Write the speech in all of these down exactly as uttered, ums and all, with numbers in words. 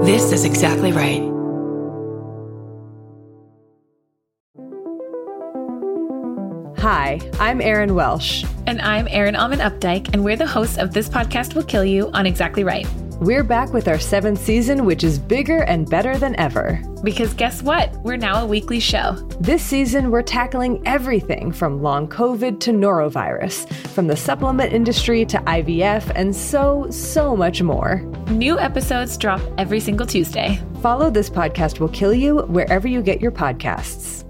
This is Exactly Right. Hi, I'm Erin Welsh. And I'm Erin Alman Updike, and we're the hosts of This Podcast Will Kill You on Exactly Right. We're back with our seventh season, which is bigger and better than ever. Because guess what? We're now a weekly show. This season, we're tackling everything from long COVID to norovirus, from the supplement industry to I V F, and so, so much more. New episodes drop every single Tuesday. Follow This Podcast Will Kill You wherever you get your podcasts.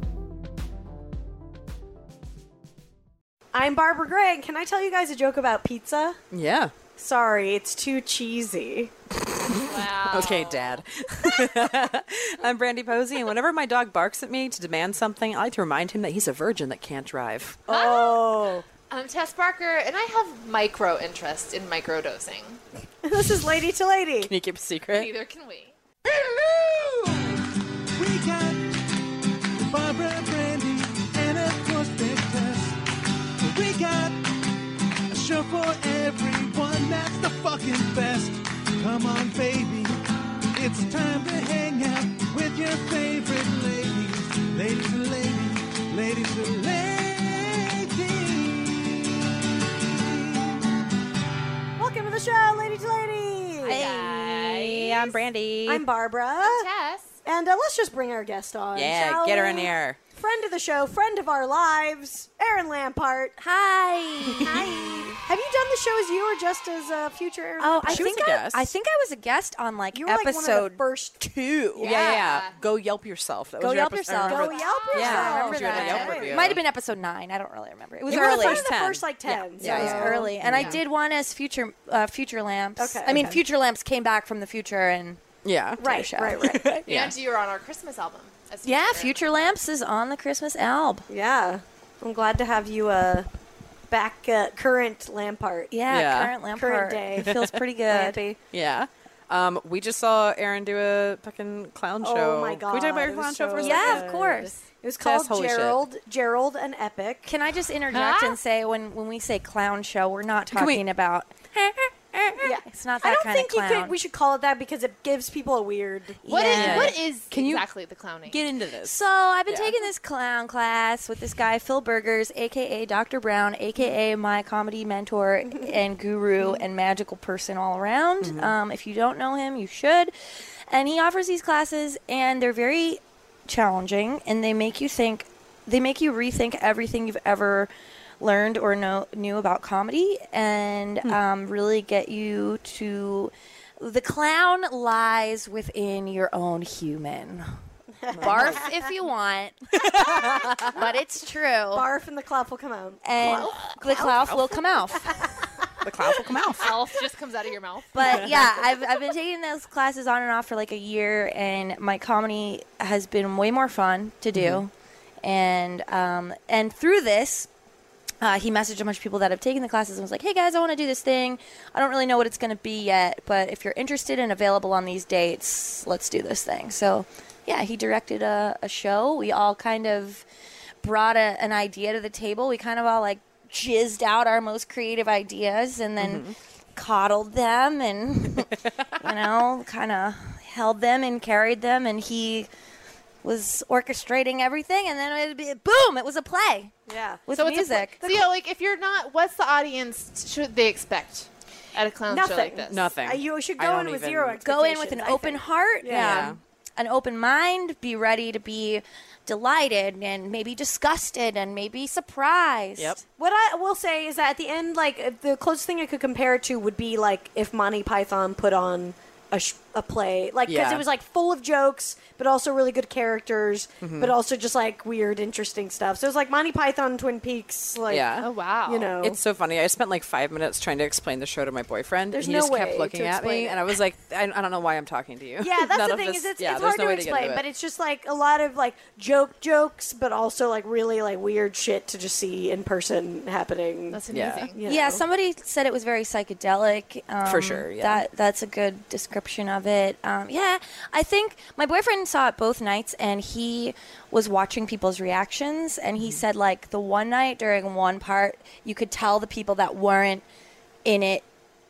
I'm Barbara Gregg. Can I tell you guys a joke about pizza? Yeah. Sorry, it's too cheesy. Wow. Okay, Dad. I'm Brandy Posey, and whenever my dog barks at me to demand something, I like to remind him that he's a virgin that can't drive. Oh. I'm Tess Barker, and I have micro interest in microdosing. This is Lady to Lady. Can you keep a secret? Neither can we. Hello! We got Barbara, Brandy, and of course Big Tess. We got a show for everyone that's the fucking best. Come on, baby, it's time to hang out with your favorite ladies. Ladies and ladies, ladies and ladies. Welcome to the show, Lady to Lady. Hey, I'm Brandy. I'm Barbara. Tess. And uh, let's just bring our guest on. Yeah, shall get her we? in here. Friend of the show, friend of our lives, Erin Lampart. Hi. Hi. Have you done the show as you or just as a uh, future Erin Oh, Lampart? I She was think a I, guest. I think I was a guest on like You were like episode one of the first two. Yeah, yeah, yeah. Yeah. Go Yelp yourself. That Go was your Yelp episode- yourself. I Go remember Yelp that. yourself. Yeah, I remember that. you had a Yelp Okay. review. It might have been episode nine. I don't really remember. It was You were early. one of the ten. first like ten. Yeah, so- yeah, It was yeah. early, and I Yeah. did one as future uh, future lamps. Okay, I mean, okay. future lamps came back from the future, and Yeah. Right, show. right, right. Yeah. And you were on our Christmas album. as yeah, featured. future lamps is on the Christmas album. Yeah. I'm glad to have you uh, back uh, current Lampart. Yeah, Yeah. current lamp Current art. day. It feels pretty good. Lampy. Yeah. Um, we just saw Erin do a fucking clown Oh show. my god. Can we talk about it your was clown show so for a Yeah, second? of course. It was Tess, called holy shit. Gerald, Gerald and Epic. Can I just interject Huh? and say when when we say clown show, we're not Can we- talking about. Yeah. It's not that I don't kind think of you clown. could. We should call it that because it gives people a weird. What is Yeah. what is Can you exactly the clowning? Get into this. So I've been Yeah. taking this clown class with this guy, Phil Burgers, a k a. Doctor Brown, a k a my comedy mentor and guru and magical person all around. Mm-hmm. Um, if you don't know him, you should. And he offers these classes, and they're very challenging, and they make you think, they make you rethink everything you've ever learned or know, knew about comedy, and Hmm. um, really get you to... The clown lies within your own human. Barf if you want, but it's true. Barf and the cloth will come out. And the clout will come out. The clown will come out. Elf just comes out of your mouth. But yeah, I've, I've been taking those classes on and off for like a year, and my comedy has been way more fun to do. And um, and through this, uh, he messaged a bunch of people that have taken the classes and was like, hey guys, I want to do this thing. I don't really know what it's going to be yet, but if you're interested and available on these dates, let's do this thing. So yeah, he directed a, a show. We all kind of brought a, an idea to the table. We kind of all like jizzed out our most creative ideas and then coddled them and, you know, kind of held them and carried them. And he was orchestrating everything. And then it'd be, boom, it was a play Yeah. with so it's a music. pl- so yeah, like if you're not, what's the audience should they expect at a clown show Nothing. like this? Nothing. Uh, you should I go don't in with even- zero Go in with an expectations, I open think. heart, Yeah. um, an open mind, be ready to be delighted and maybe disgusted and maybe surprised. Yep. What I will say is that at the end, like if the closest thing I could compare it to would be like if Monty Python put on a, sh- a play, like because Yeah. it was like full of jokes, but also really good characters, Mm-hmm. but also just like weird, interesting stuff. So it was like Monty Python, Twin Peaks, like Yeah. Oh wow. you know, It's so funny. I spent like five minutes trying to explain the show to my boyfriend. There's and he no just way kept looking to at explain me, it. and I was like, I, I don't know why I'm talking to you. Yeah, that's None the of thing this- is it's, yeah, it's there's hard no to way get explain, into it. but it's just like a lot of like joke jokes, but also like really like weird shit to just see in person happening. That's Yeah. amazing. you Yeah, know. somebody said it was very psychedelic. Um, For sure, yeah. That that's a good description of it. Um, yeah, I think my boyfriend saw it both nights, and he was watching people's reactions, and Mm-hmm. he said like the one night during one part, you could tell the people that weren't in it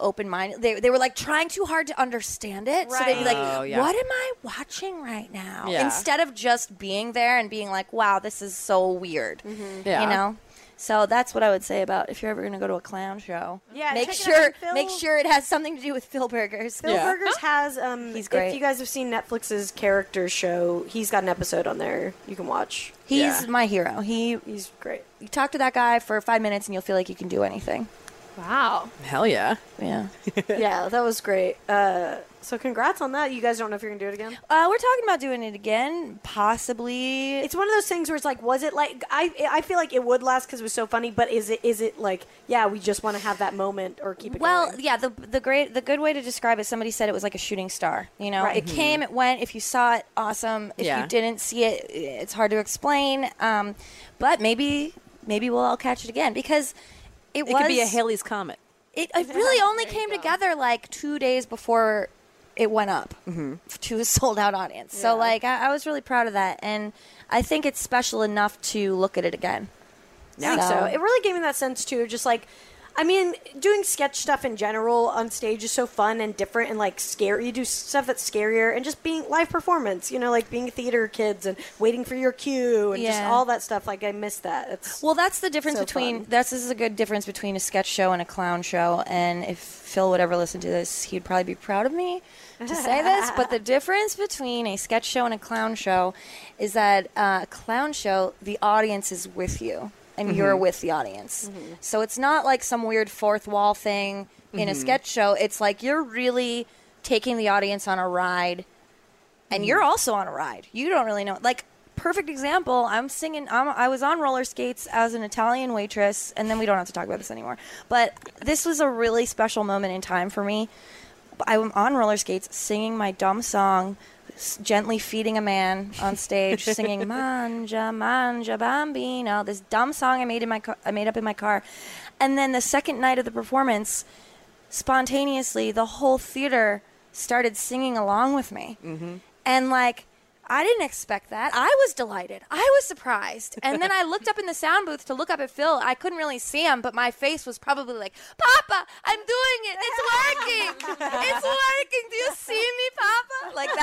open minded. They they were like trying too hard to understand it. So they'd be like, Oh, yeah. "What am I watching right now?" Yeah. Instead of just being there and being like, "Wow, this is so weird." Yeah. You know. So that's what I would say about if you're ever going to go to a clown show. Yeah, make check it sure out. Phil- make sure it has something to do with Phil Burgers. Phil Yeah. Burgers has, um, He's great. if you guys have seen Netflix's character show, he's got an episode on there you can watch. He's Yeah. my hero. He He's great. you talk to that guy for five minutes and you'll feel like you can do anything. Wow. Hell yeah. Yeah. Yeah, that was great. Uh, so congrats on that. You guys don't know if you're going to do it again? Uh, we're talking about doing it again, possibly. It's one of those things where it's like, was it like, I I feel like it would last because it was so funny, but is it is it like, yeah, we just want to have that moment or keep it Well, going? yeah, the the great the good way to describe it, somebody said it was like a shooting star. You know, Right. it came, it went. If you saw it, awesome. If Yeah. you didn't see it, it's hard to explain. Um, but maybe maybe we'll all catch it again because it, It was could be a Halley's Comet. It, it really only came together like two days before it went up to a sold out audience. So like I, I was really proud of that, and I think it's special enough to look at it again. I think so. It really gave me that sense too, just like, I mean, doing sketch stuff in general on stage is so fun and different and like scary. You do stuff that's scarier and just being live performance, you know, like being theater kids and waiting for your cue and just Yeah. all that stuff. Like I miss that. It's Well, that's the difference So between fun. that's this is a good difference between a sketch show and a clown show. And if Phil would ever listen to this, he'd probably be proud of me to say this. But the difference between a sketch show and a clown show is that uh, a clown show, the audience is with you. And you're with the audience. So it's not like some weird fourth wall thing in a sketch show. It's like you're really taking the audience on a ride, and you're also on a ride. You don't really know. Like, perfect example, I'm singing, I'm, I was on roller skates as an Italian waitress, and then we don't have to talk about this anymore. But this was a really special moment in time for me. I'm on roller skates singing my dumb song, s- gently feeding a man on stage, singing "Manja, Manja, Bambino," this dumb song I made in my car, I made up in my car, and then the second night of the performance, spontaneously, the whole theater started singing along with me, mm-hmm. and like. I didn't expect that. I was delighted. I was surprised. And then I looked up in the sound booth to look up at Phil. I couldn't really see him, but my face was probably like, "Papa, I'm doing it. It's working. It's working. Do you see me, Papa?" Like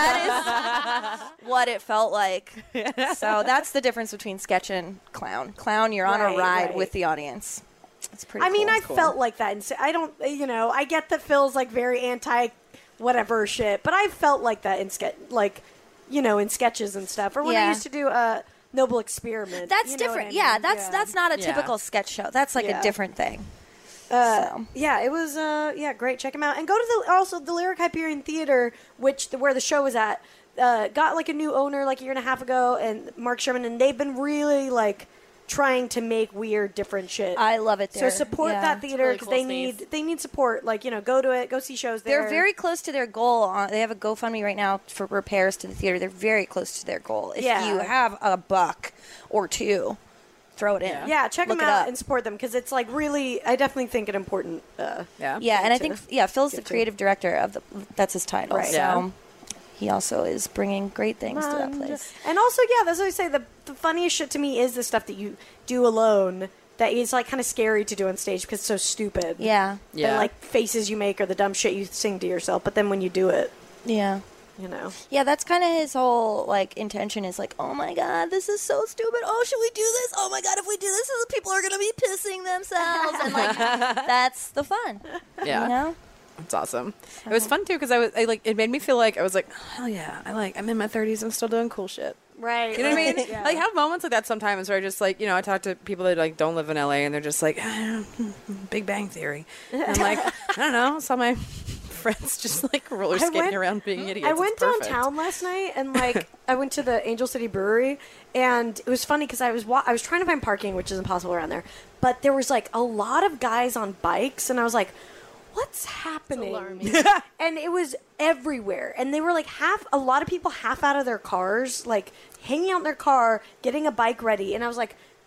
that is what it felt like. So that's the difference between sketch and clown. Clown, you're on Right, a ride right. with the audience. It's pretty I mean, cool. I felt like that. And I don't, you know, I get that Phil's like very anti whatever shit, but I felt like that in sketch, like, you know, in sketches and stuff. Or when I Yeah. used to do a Noble Experiment. That's you know what different. I Yeah, mean? that's that's not a Yeah. typical sketch show. That's like Yeah. a different thing. Uh, So. Yeah, it was. Uh, yeah, great. Check them out and go to the also the Lyric Hyperion Theater, which the, where the show was at. Uh, got like a new owner like a year and a half ago, and Mark Sherman, and they've been really like trying to make weird, different shit. I love it so there. support Yeah. that theater really because cool they space. need they need support. Like, you know, go to it, go see shows there. They're very close to their goal. On, they have a GoFundMe right now for repairs to the theater. They're very close to their goal. If Yeah. you have a buck or two, throw it in. Yeah, check Look them it out up. and support them because it's like really. I definitely think an important. Uh, Yeah. Yeah, and I to think yeah, Phil's the get to. creative director of the. That's his title. Right. So Yeah. he also is bringing great things to that place. And also, yeah, that's what I say. The, the funniest shit to me is the stuff that you do alone that is like kind of scary to do on stage because it's so stupid. Yeah, The, Yeah. like faces you make or the dumb shit you sing to yourself. But then when you do it, yeah. you know. Yeah, that's kind of his whole like intention is like, oh my god, this is so stupid. Oh, should we do this? Oh my god, if we do this, people are gonna be pissing themselves, and like that's the fun. Yeah. You know? It's awesome. It was fun too because I was I, like it made me feel like I was like, oh, hell yeah, I like I'm in my thirties. I'm still doing cool shit. Right. You know what I mean? Yeah. I have moments like that sometimes where I just like, you know, I talk to people that like don't live in L A and they're just like, "Ah, Big Bang Theory. And I'm like, I don't know. Saw my friends just like roller I skating went- around being idiots. I It's went perfect. downtown last night and like I went to the Angel City Brewery and it was funny because I was wa- I was trying to find parking, which is impossible around there, but there was like a lot of guys on bikes and I was like, what's happening? alarming. And it was everywhere, and they were like half a lot of people half out of their cars, like hanging out in their car, getting a bike ready, and I was like,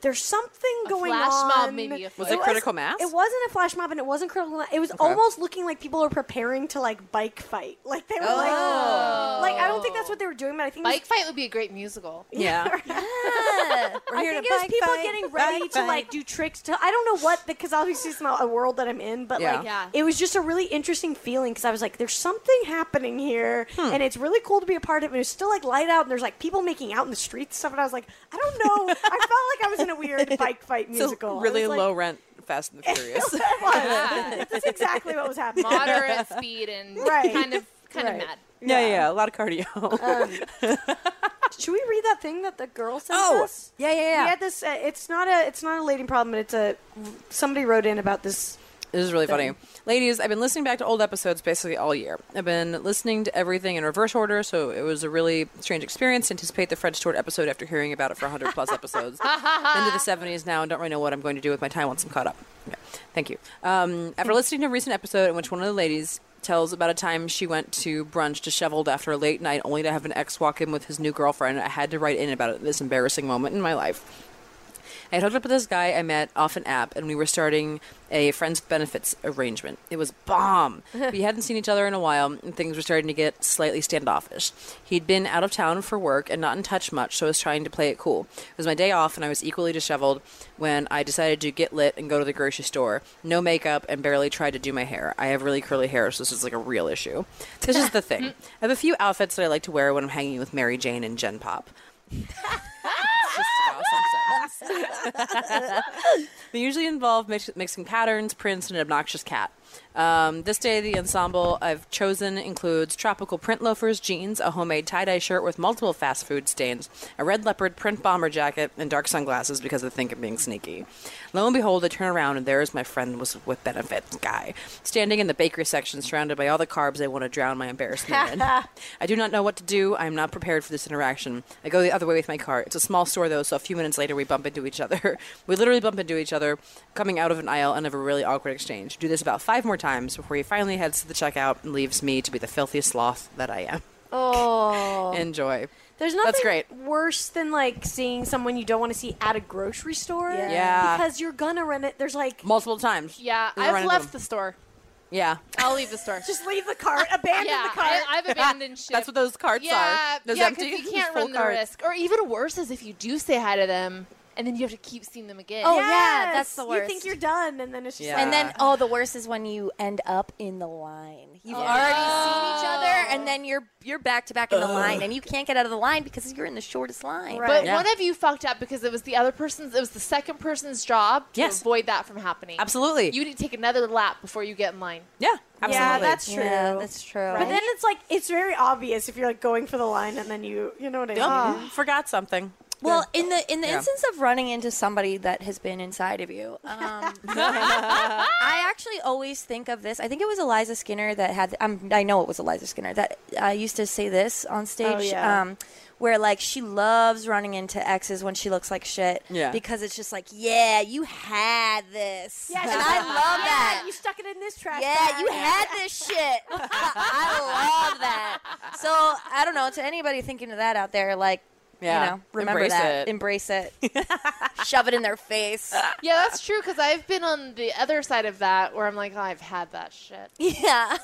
there's something going flash on. mob maybe Was afoot. it critical mass? It wasn't a flash mob, and it wasn't critical mass. It was almost looking like people were preparing to like bike fight. Like they were like, like I don't think that's what they were doing, but I think it was- Bike fight would be a great musical. Yeah. Yeah. We're I here think to it was bike people fight, getting ready bike to fight. like do tricks. To I don't know what because obviously it's not a world that I'm in, but Yeah. like Yeah. it was just a really interesting feeling because I was like, there's something happening here, and it's really cool to be a part of it. And it's still like light out, and there's like people making out in the streets and stuff, and I was like, I don't know. I felt like I was in a weird bike fight It's musical. a I really was like- low rent Fast and the Furious. It was. That's exactly what was happening. Moderate speed and Right. kind of kind Right. of mad. yeah, yeah, yeah, a lot of cardio. Should we read that thing that the girl sent Oh, us? Yeah, yeah, yeah. We had this. Uh, it's not a. It's not a lady problem, but it's a. Somebody wrote in about this. This is really funny. Ladies, I've been listening back to old episodes basically all year. I've been listening to everything in reverse order, so it was a really strange experience to anticipate the Fred Stewart episode after hearing about it for one hundred plus episodes. Into the seventies now and don't really know what I'm going to do with my time once I'm caught up. Okay. Thank you. Um, after listening to a recent episode in which one of the ladies tells about a time she went to brunch disheveled after a late night only to have an ex walk in with his new girlfriend, I had to write in about this embarrassing moment in my life. I had hooked up with this guy I met off an app, and we were starting a friends with benefits arrangement. It was bomb. We hadn't seen each other in a while, and things were starting to get slightly standoffish. He'd been out of town for work and not in touch much, so I was trying to play it cool. It was my day off, and I was equally disheveled when I decided to get lit and go to the grocery store. No makeup, and barely tried to do my hair. I have really curly hair, so this is like a real issue. This is the thing. I have a few outfits that I like to wear when I'm hanging with Mary Jane and Gen Pop. It's just an awesome sentence. They usually involve mix- mixing patterns, prints, and an obnoxious cat. Um, this day, the ensemble I've chosen includes tropical print loafers, jeans, a homemade tie-dye shirt with multiple fast food stains, a red leopard print bomber jacket, and dark sunglasses because I think I'm being sneaky. Lo and behold, I turn around, and there's my friend was with benefits guy, standing in the bakery section surrounded by all the carbs I want to drown my embarrassment in. I do not know what to do. I am not prepared for this interaction. I go the other way with my cart. It's a small store, though, so a few minutes later we bump into each other. We literally bump into each other coming out of an aisle and have a really awkward exchange. Do this about five more times before he finally heads to the checkout and leaves me to be the filthiest sloth that I am. Oh, Enjoy. there's nothing That's great. worse than like seeing someone you don't want to see at a grocery store. Yeah. Yeah. because you're gonna run it. There's like Multiple times. Yeah, We'll run I've into left them. the store. Yeah. I'll leave the store. just leave the cart, abandon yeah, the cart. I, I've abandoned shit. That's what those carts yeah, are. Those yeah, empty, you can't full run the carts. risk. Or even worse is if you do say hi to them and then you have to keep seeing them again. Oh, Yes! yeah, that's the You worst. think you're done, and then it's just Yeah. like, And then, oh, the worst is when you end up in the line. You've already seen each other, and then you're you're back to back in the line, and you can't get out of the line because you're in the shortest line. Right. But Yeah. one of you fucked up because it was the other person's, it was the second person's job to Yes. avoid that from happening. Absolutely. You need to take another lap before you get in line. Yeah, absolutely. yeah, that's true. Yeah, that's true. But then it's like it's very obvious if you're like going for the line, and then you you know what I mean. Yep. Forgot something. Well, in the in the Yeah. instance of running into somebody that has been inside of you, um, I actually always think of this. I think it was Eliza Skinner that had. Um, I know it was Eliza Skinner that uh, used to say this on stage. Oh, yeah. um, where like she loves running into exes when she looks like shit. Yeah. Because it's just like, yeah, you had this. Yeah, and she's I like, love yeah, that. You stuck it in this trash Yeah, bag. you had this shit. I love that. So I don't know. To anybody thinking of that out there, like, Yeah. you know, remember Embrace that. it. Embrace it. Shove it in their face. Yeah, that's true because I've been on the other side of that where I'm like, oh, I've had that shit. Yeah.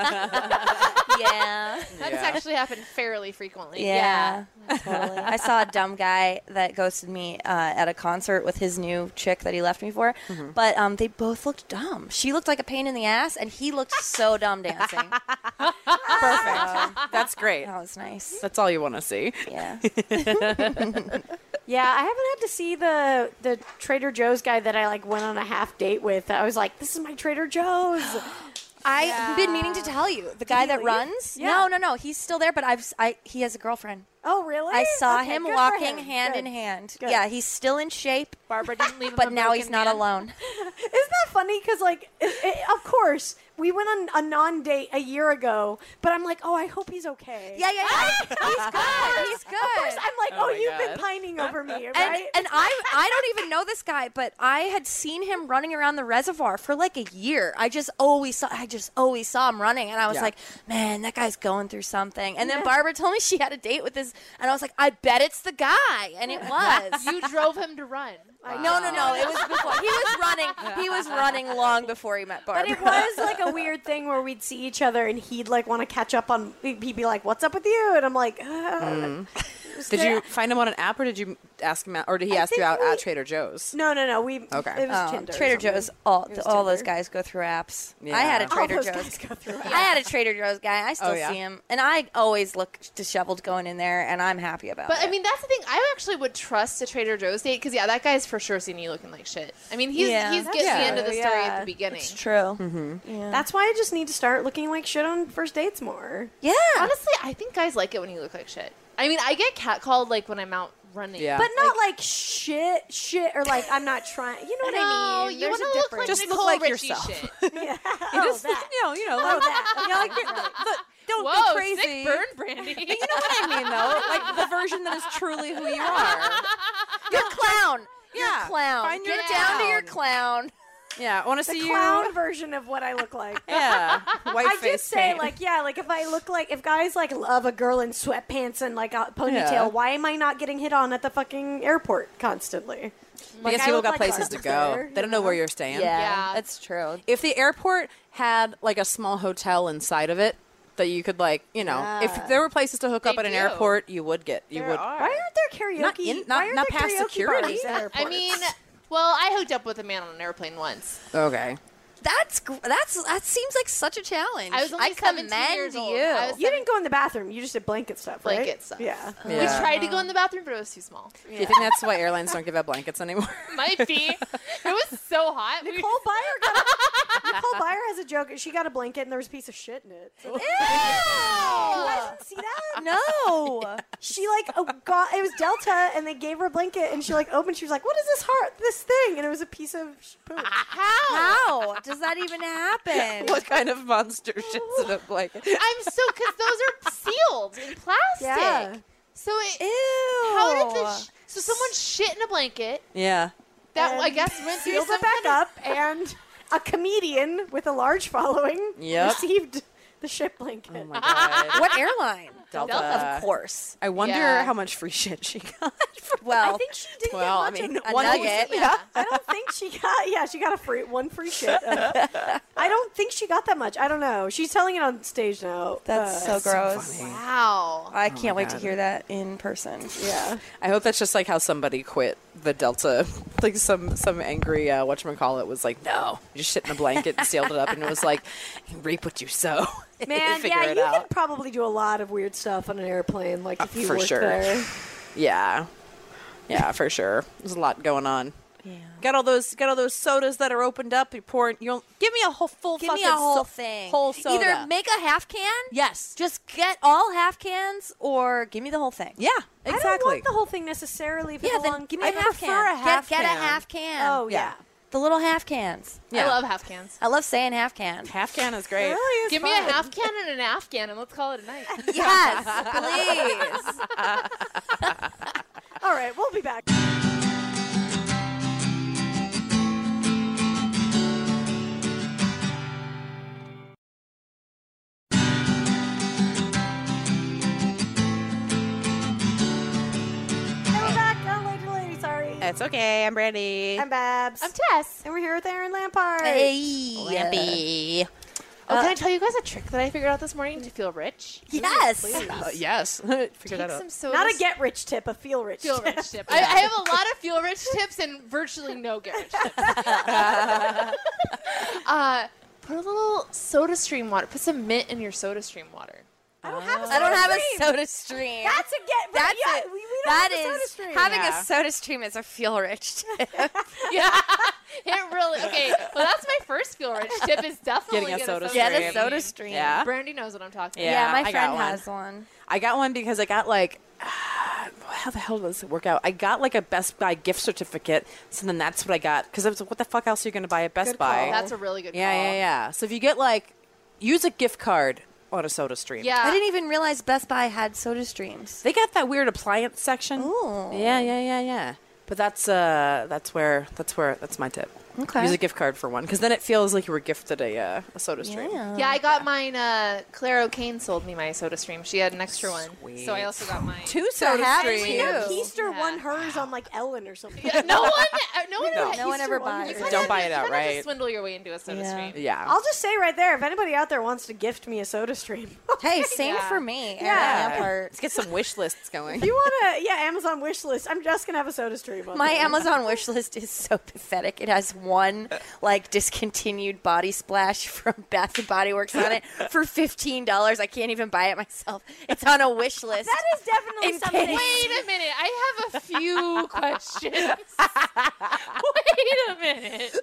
yeah. That's Yeah. actually happened fairly frequently. Yeah. Totally. I saw a dumb guy that ghosted me uh, at a concert with his new chick that he left me for, Mm-hmm. but um, they both looked dumb. She looked like a pain in the ass, and he looked so dumb dancing. Perfect. That's great. That was nice. That's all you want to see. Yeah. Yeah, I haven't had to see the the Trader Joe's guy that I like went on a half date with. I was like, this is my Trader Joe's. I've been meaning to tell you. The guy he that leave? runs? Yeah. No, no, no. He's still there, but I've I, he has a girlfriend. Oh, really? I saw Okay, him good for walking him. hand Good. in hand. Good. Yeah, he's still in shape, Barbara didn't leave him but a now he's broken not man. alone. Isn't that funny? Because, like, it, it, of course, we went on a non-date a year ago, but I'm like, oh, I hope he's okay. Yeah, yeah, yeah. He's good. He's Of course, good. I'm like, Oh oh, my you've God. been pining over me, right? And, and I I don't even know this guy, but I had seen him running around the reservoir for like a year. I just always saw I just always saw him running, and I was Yeah. like, man, that guy's going through something. And then Barbara told me she had a date with this, and I was like, I bet it's the guy, and it was. You drove him to run. I No, know. no, no. It was before. He was running. He was running long before he met Barbara. But it was like a weird thing where we'd see each other and he'd like want to catch up on. He'd be like, "What's up with you?" And I'm like, uh, Mm. Did you find him on an app, or did you ask him out, or did he I ask you think out we- at Trader Joe's? No, no, no. We Okay. It was Oh, Tinder. or Trader something. Joe's. All It was all those Tinder. guys go through apps. Yeah. I had a All Trader All those Joe's. guys go through. I had a Trader Joe's guy. I still Oh, yeah? see him, and I always look disheveled going in there, and I'm happy about But it. I mean, that's the thing. I actually would trust a Trader Joe's date because yeah, that guy's for sure seen you looking like shit. I mean, he's Yeah. he's That's getting the true, end of the story yeah. at the beginning. it's true. Mm-hmm. Yeah. That's why I just need to start looking like shit on first dates more. yeah. Honestly, I think guys like it when you look like shit. I mean, I get catcalled like when I'm out running. Yeah. But not like, shit, shit, or like I'm not trying. You know what No, I mean? you There's want a to look difference. like Just Nicole look like Richie yourself. shit. Yeah. You Oh, just, that. you know, you know, Oh, like, that. you know, like, the, the, don't Whoa, go crazy. sick burn, Brandy. You know what I mean, though? Like the version that is truly who you are. You're clown. You're Yeah. clown. Find your Get down to your clown. clown. Yeah, I want to The see clown you. version of what I look like. Yeah, white I face just say paint. like yeah, like if I look like if guys like love a girl in sweatpants and like a ponytail, Yeah. why am I not getting hit on at the fucking airport constantly? Like, because I people look got like places to Carter's go. there, They don't know where you're staying. Yeah, Yeah. that's true. If the airport had like a small hotel inside of it that you could like, you know, Yeah. if there were places to hook up They at an do. airport, you would get you There would. are. Why aren't there karaoke? Not in- not- why aren't not there past karaoke security. parties at I airports? mean, well, I hooked up with a man on an airplane once. Okay. That's gr- that's that seems like such a challenge. I was only I seventeen commend years you. old. I was you didn't go in the bathroom. You just did blanket stuff, right? Blanket stuff. Yeah. Yeah. We tried to go in the bathroom, but it was too small. Do you think that's why airlines don't give out blankets anymore? Might be. It was so hot. We- Nicole Byer got a, Nicole Byer has a joke. She got a blanket and there was a piece of shit in it. So- Ew! You guys didn't see that? No. She like oh, got it was Delta and they gave her a blanket and she like opened. She was like, "What is this heart? This thing?" And it was a piece of sh- poop. How? How does that even happen? What kind of monster shits in a blanket? I'm so because those are sealed in plastic. Yeah. So it. Ew. How did the sh- so someone shit in a blanket Yeah. that And I guess went through sealed some it back kind of- up, and a comedian with a large following Yep. received the shit blanket. Oh my god. What airline? Delta. Of course. I wonder Yeah. how much free shit she got. For Well, I think she didn't well, I get much mean, of it. a one nugget. Yeah. I don't think she got. Yeah, she got a free one free shit. Uh, I don't think she got that much. I don't know. She's telling it on stage now. that's Uh, so gross. Wow. I can't wait God. to hear that in person. Yeah. I hope that's just like how somebody quit the Delta. Like some some angry uh, whatchamacallit was like, no, you just shit in a blanket and sealed it up, and it was like, reap what you sow. Man, Figure yeah, it you out. can probably do a lot of weird stuff on an airplane. Like if you for work sure. there. Yeah, yeah, for sure. There's a lot going on. Yeah. Got all those, got all those sodas that are opened up. You're pouring. You'll give me a whole full. Give me fucking a whole so- thing. Whole soda. Either make a half can. yes. Just get all half cans, or give me the whole thing. Yeah. I don't Exactly. want the whole thing necessarily. For Yeah, the then long give me I a half prefer can. a half get, get a can. half can. Oh yeah. Yeah. The little half cans. Yeah. I love half cans. I love saying half can. Half can is great. Really is Give me a fun. half can and an Afghan, and let's call it a night. Yes, please. All right, we'll be back. And we're back. Oh, lady, lady, sorry. It's okay. I'm Brandy. I'm Babs. I'm Tess. and we're here with Aaron Lampard. Hey. Lampy. Oh, can I tell you guys a trick that I figured out this morning to feel rich? Yes. Uh, yes. Figure Take that out. some sodas. Not a get rich tip, a feel rich feel tip. rich tip. I, I have a lot of feel rich tips and virtually no get rich tips. uh, put a little Soda Stream water. Put some mint in your Soda Stream water. I don't have a I don't soda have a stream. soda stream. That's a get. That's yeah, it. We, we don't That have a soda is stream. having Yeah. a soda stream is a feel rich tip. Yeah, it really. Okay, well that's my first feel rich tip. Is definitely Getting a get soda Get a stream. soda stream. Yeah. Brandy knows what I'm talking Yeah. Yeah, my I got friend one. has one. I got one because I got like, how the hell does it work out? I got like a Best Buy gift certificate, so then that's what I got. Because I was like, what the fuck else are you going to buy at Best Good Buy? call. about. That's a really good yeah, call. yeah, yeah. So if you get like, use a gift card on a Soda Stream. Yeah. I didn't even realize Best Buy had soda streams. They got that weird appliance section. Ooh. Yeah, yeah, yeah, yeah. But that's uh, that's where that's where that's my tip. Okay. Use a gift card for one, because then it feels like you were gifted a, uh, a soda stream. Yeah. Yeah, I got mine. Uh, Claire O'Kane sold me my soda stream. She had an extra one, Sweet. so I also got mine. Two soda have streams. two. Yeah, Keister Yeah. won hers on like Ellen or something. Yeah, no one, uh, no one, No. No one ever Keister won buys hers. it. You Don't kinda buy have it to- you kinda have to outright. Swindle your way into a soda Yeah. stream. Yeah. I'll just say right there, if anybody out there wants to gift me a soda stream, Hey, same Yeah. for me. Yeah. Yeah. Part. Let's get some wish lists going. if you want to, yeah, Amazon wish list, I'm just gonna have a soda stream. On My there. Amazon wish list is so pathetic. It has one like discontinued body splash from Bath and Body Works on it for fifteen dollars. I can't even buy it myself. It's on a wish list. That is definitely In something. case- Wait a minute, I have a few questions. Wait a minute.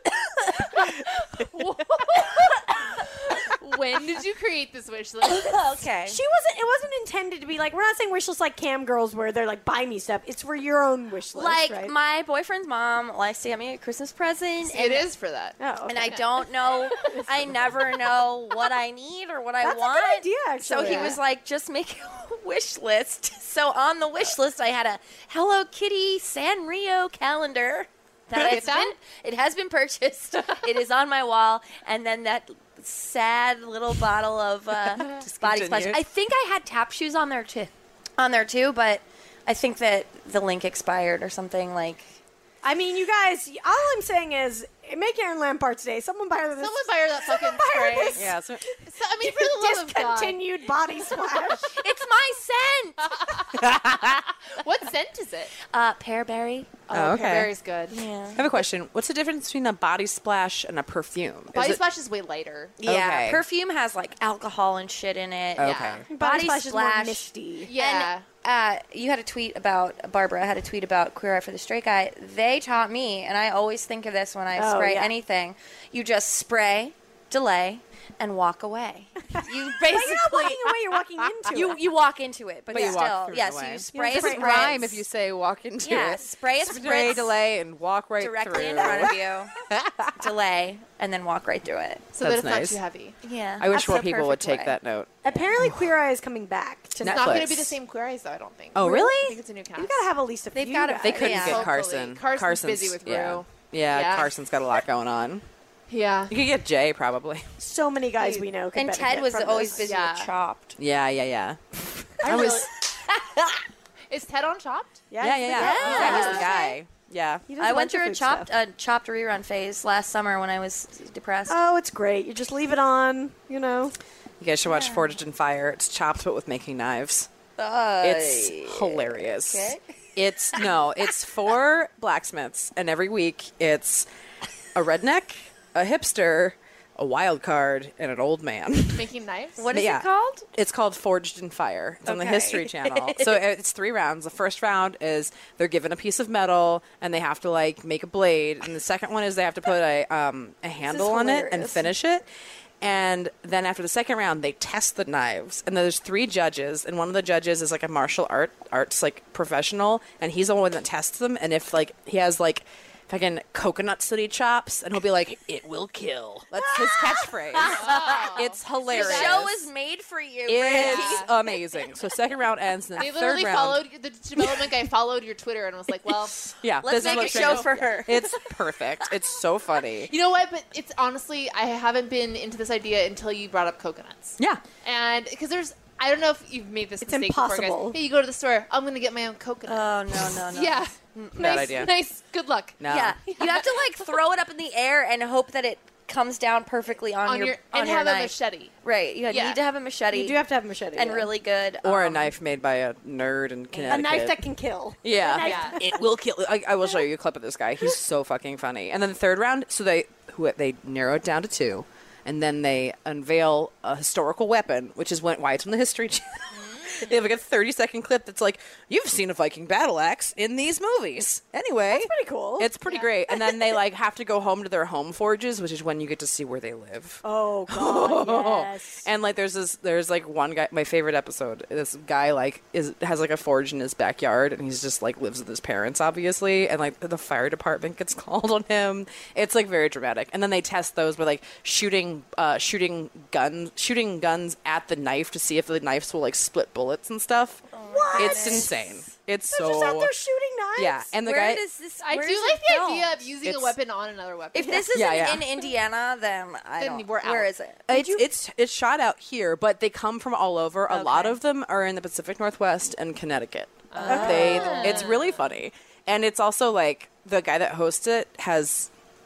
When did you create this wish list? Okay. She wasn't. It wasn't intended to be like. We're not saying wish lists like cam girls where they're like buy me stuff. It's for your own wish list, Like right? my boyfriend's mom likes to get me a Christmas present. It is for that. Oh, okay. And I don't know. I never know what I need or what I That's a want. good idea, actually. So he Yeah. was like, just make a wish list. So on the wish list, I had a Hello Kitty Sanrio calendar. That Get I've that? been, it has been purchased. It is on my wall. And then that sad little bottle of uh, body splash. Discontinued. I think I had tap shoes on there too. On there too, but I think that the link expired or something like. I mean, you guys. All I'm saying is, make Aaron Lampart's day. Someone buy her this. Someone buy her that fucking Someone buy her spray. this Yeah. So, So, I mean, for the love of God. discontinued body splash. It's my scent. What scent is it? Uh, pearberry. Oh, okay. Pearberry's good. Yeah. I have a question. What's the difference between a body splash and a perfume? Is Body it- Splash is way lighter. Yeah, Okay. perfume has like alcohol and shit in it. Okay. Yeah. Body Body splash is more splash. misty. Yeah. And, uh, you had a tweet about Barbara had a tweet about Queer Eye for the Straight Guy. They taught me, and I always think of this when I Oh, spray yeah. anything. You just spray, delay, and walk away. You But you're not basically walking away. You're walking into you it. you walk into it, but, But you still, walk through yeah. the So way. you spray You a It doesn't spritz. rhyme if you say walk into Yeah, it. spray a Spray, spritz delay, and walk right directly through. in front of you. Delay, and then walk right through it. So That's that it's nice. not too heavy. Yeah. I wish that's more the people would perfect take way. that note. Apparently, Queer Eye is coming back. To Netflix. It's not going to be the same Queer Eyes, though, I don't think. Oh, I really? think it's a new cast. You gotta have at least a They've few. gotta- guys. They couldn't Yeah. get Hopefully. Carson. Carson's busy with yeah. Rue. Yeah, Yeah. Carson's got a lot going on. Yeah. You could get Jay probably. So many guys we know. Could And benefit Ted was from always this. busy Yeah. with Chopped. Yeah, yeah, yeah. I was. Is Ted on Chopped? Yeah, Yeah, he's yeah, the yeah. guy. Yeah, he's Yeah. the guy. Yeah. He does I bunch went of through a food chopped stuff. a chopped rerun phase last summer when I was depressed. Oh, it's great. You just leave it on. You know. You guys should watch Forged in Fire. It's Chopped, but with making knives. It's hilarious. okay. It's no, it's four blacksmiths, and every week it's a redneck, a hipster, a wild card, and an old man. Making knives? What is Yeah. it called? It's called Forged in Fire. It's on the Okay. History Channel. So it's three rounds. The first round is they're given a piece of metal and they have to like make a blade, and the second one is they have to put a um, a handle on it and hilarious. finish it. And then after the second round, they test the knives. And there's three judges, and one of the judges is like a martial art arts like professional, and he's the one that tests them. And if like he has like fucking coconut city chops, and he'll be like, "It will kill." That's his catchphrase. It's The hilarious. show is made for you, It's Brandy. amazing. So second round ends, and then They third literally round. followed the development guy followed your Twitter and was like, "Well, Yeah, Let's this is make a what's show gonna- for her. It's perfect. It's so funny. you know what? But it's honestly, I haven't been into this idea until you brought up coconuts, Yeah, and because there's, I don't know if you've made this It's mistake before, impossible. guys. Hey, you go to the store. I'm gonna get my own coconut. Oh no no no. yeah, nice, idea. nice. Good luck. no. Yeah. You have to like throw it up in the air and hope that it comes down perfectly on, On your, your on and your have a knife. machete. Right. You Yeah. need to have a machete. You do have to have a machete. and yeah. really good. Or a um, knife made by a nerd in a Connecticut. knife that can kill. Yeah. A knife Yeah. that- It will kill. I, I will show you a clip of this guy. He's so fucking funny. And then the third round, so they who they narrow it down to two, and then they unveil a historical weapon, which is when, why it's on the History Channel. They have like a thirty second clip that's like, "You've seen a Viking battle axe in these movies." Anyway, That's pretty cool. It's pretty great. And then they like have to go home to their home forges, which is when you get to see where they live. Oh God, yes. And like there's this there's like one guy, my favorite episode, this guy like is has like a forge in his backyard, and he's just like lives with his parents obviously, and like the fire department gets called on him. It's like very dramatic. And then they test those by like shooting uh shooting guns shooting guns at the knife to see if the knives will like split bullets and stuff. What? It's insane. It's They're so just out there shooting times? Yeah, and the where guy. does this? I where do is like it the filmed? idea of using It's- a weapon on another weapon. If this isn't Yeah, yeah. in Indiana, then I Then don't. we're Where out. is it? It's, it's it's shot out here, but they come from all over. A lot Okay. of them are in the Pacific Northwest and Connecticut. They it's really funny, and it's also like the guy that hosts it has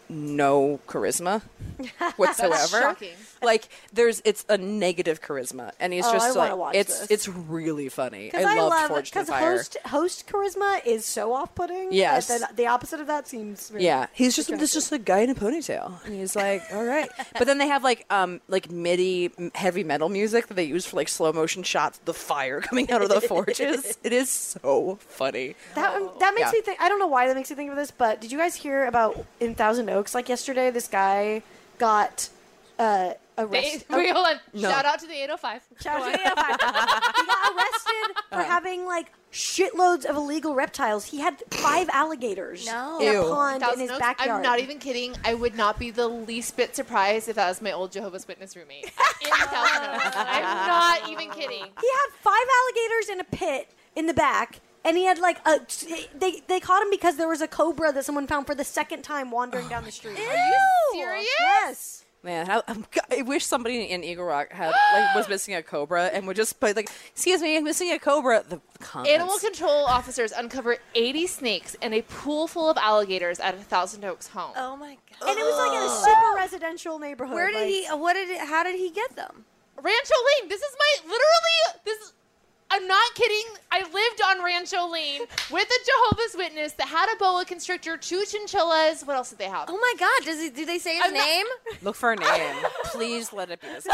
no charisma whatsoever. shocking. Like there's it's a negative charisma, and he's Oh, just I like wanna watch it's this. it's really funny. I, Because I, love love Forged in because Fire. host host charisma is so off-putting. Yes. that the, the opposite of that seems. Really Yeah, he's just attractive. this just a guy in a ponytail, and he's like, all right. But then they have like um like MIDI m- heavy metal music that they use for like slow motion shots of the fire coming out of the forges. It is so funny. That, that makes Yeah. me think. I don't know why that makes me think of this, but did you guys hear about in Thousand Oaks? Like yesterday, this guy got uh, They, arrested. wait, hold on. No. Shout out to the eight oh five. Shout out to the A F I. He got arrested for having like shitloads of illegal reptiles. He had five alligators No. in a Ew. pond in Thousand his Oaks, backyard. I'm not even kidding. I would not be the least bit surprised if that was my old Jehovah's Witness roommate in Thousand Oaks. I'm not even kidding. He had five alligators in a pit in the back, and he had like a. They they caught him because there was a cobra that someone found for the second time wandering down the street. Are you serious? Yes. Man, I, I'm- I wish somebody in Eagle Rock had like was missing a cobra and would just play like, "Excuse me, I'm missing a cobra." The comments. Animal control officers uncover eighty snakes and a pool full of alligators at a Thousand Oaks home. Oh my god! And it was like in a super residential neighborhood. Where did like- he? What did? It, how did he get them? Rancho Lane. This is my literally this. I'm not kidding. I lived on Rancho Lane with a Jehovah's Witness that had a boa constrictor, two chinchillas. What else did they have? Oh my god! Does he? Do they say his I'm not- name? Look for a name. Please let it be this.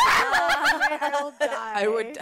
I'll die. I would.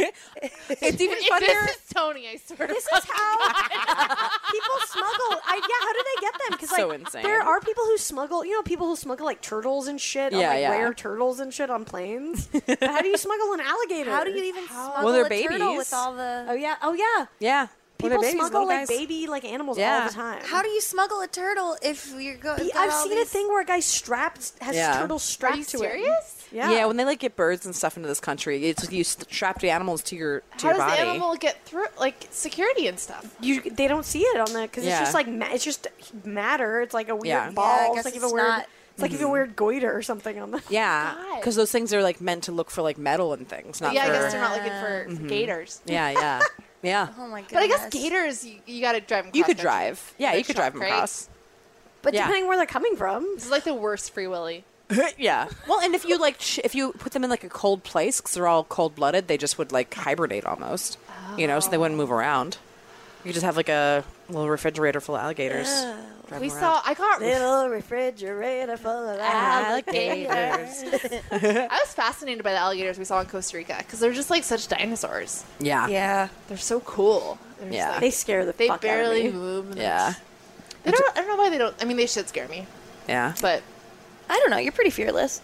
It's even If funnier. this is Tony, I swear to This fucking is how people smuggle. I, yeah, how do they get them? Because So like, insane. there are people who smuggle. You know, people who smuggle like turtles and shit. on, Yeah, like, yeah. rare turtles and shit on planes. But how do you smuggle an alligator? How do you even smuggle Well, they're a turtle babies. with all the? Oh yeah. Oh yeah. Yeah. Well, People they're babies, smuggle little like guys. baby like animals Yeah. all the time. How do you smuggle a turtle if you're going? I've seen a thing where a guy strapped has Yeah. turtles strapped Are you to serious? it. Yeah. Yeah. when they like get birds and stuff into this country, it's like you strap the animals to your to How your does body. the animal get through, like security and stuff? You, they don't see it on the because Yeah. it's just like ma- it's just matter. It's like a weird Yeah. Yeah, ball. I it's guess like if it's a weird. not- It's like if a weird goiter or something on the. Yeah, God. because those things are like meant to look for like metal and things, not yeah, for. I guess they're not looking for, for gators. Yeah, yeah, yeah. Oh my god! But I guess gators, you, you got to drive them. You could cross-country. drive. Yeah, They're you could drive them truck, right? across. But Yeah. depending where they're coming from. This is like the worst Free Willy. Yeah. Well, and if you like, sh- if you put them in like a cold place, because they're all cold blooded, they just would like hibernate almost. You know, so they wouldn't move around. You just have like a little refrigerator full of alligators. driving We around. saw. I got. Little refrigerator full of alligators. I was fascinated by the alligators we saw in Costa Rica because they're just like such dinosaurs. Yeah. Yeah. They're so cool. They're just, Yeah. like- They scare the they fuck barely out of me. move. and they're Yeah. just- They don't, I don't know why they don't. I mean, they should scare me, Yeah. but I don't know. You're pretty fearless.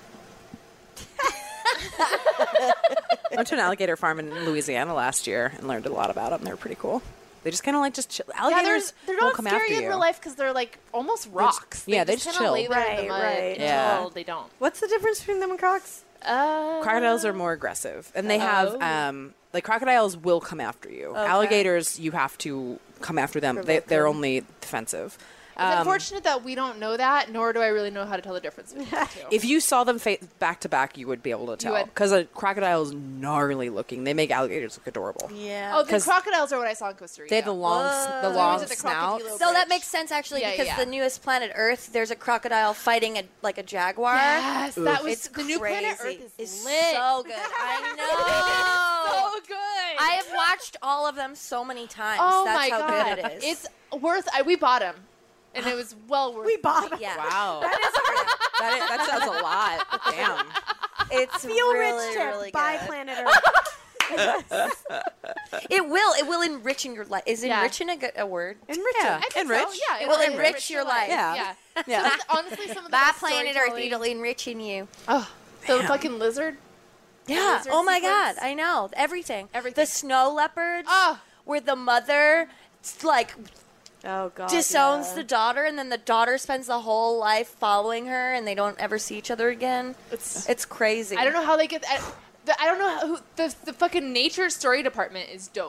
I went to an alligator farm in Louisiana last year and learned a lot about them. They're pretty cool. They just kind of like just chill. yeah, Alligators they're, they're will not come scary after in you. real life because they're like almost rocks. yeah, they just just kinda chill. lay there in Right, the mud right. until Yeah. they don't. What's the difference between them and crocs? Uh, Crocodiles are more aggressive, and they have Oh. um, like crocodiles will come after you. Alligators, you have to come after them. They, Provoke they're them. only defensive. It's Um, unfortunate that we don't know that, nor do I really know how to tell the difference between the two. If you saw them fa- back to back, you would be able to tell would. because a crocodile is gnarly looking. They make alligators look adorable. Yeah. oh, the 'cause crocodiles are what I saw in Costa Rica. They have the long, s- the Whoa. long Those are the snout. crocodilo- So that bridge. makes sense actually Yeah, because yeah. the newest Planet Earth, there's a crocodile fighting a like a jaguar. Yes, that was It's the new Planet crazy. Earth It's is lit. so good. I know. so good. I have watched all of them so many times. Oh That's my how god, good it is. it's worth. I, we bought them, and it was well worth. We bought them. yeah. Wow, that, is, that says a lot. Damn. It's Feel really, rich tip really by good. Planet Earth. It will. It will enrich in your life. Is Yeah. enriching a, good, a word? Enrich Yeah. them. I think Enrich. So. Yeah, It will enrich your life. Yeah. Yeah. Yeah. So that's honestly, some of the By best Planet Earth, storytelling- it'll enrich in you. Oh, the fucking lizard. Yeah. lizard Oh my sequence. God. I know everything. Everything. The snow leopards. Oh. Where the mother, like, Oh god. disowns yeah. the daughter, and then the daughter spends the whole life following her, and they don't ever see each other again. It's. It's crazy. I don't know how they get. I, the, I don't know how, who the the fucking nature story department is dope.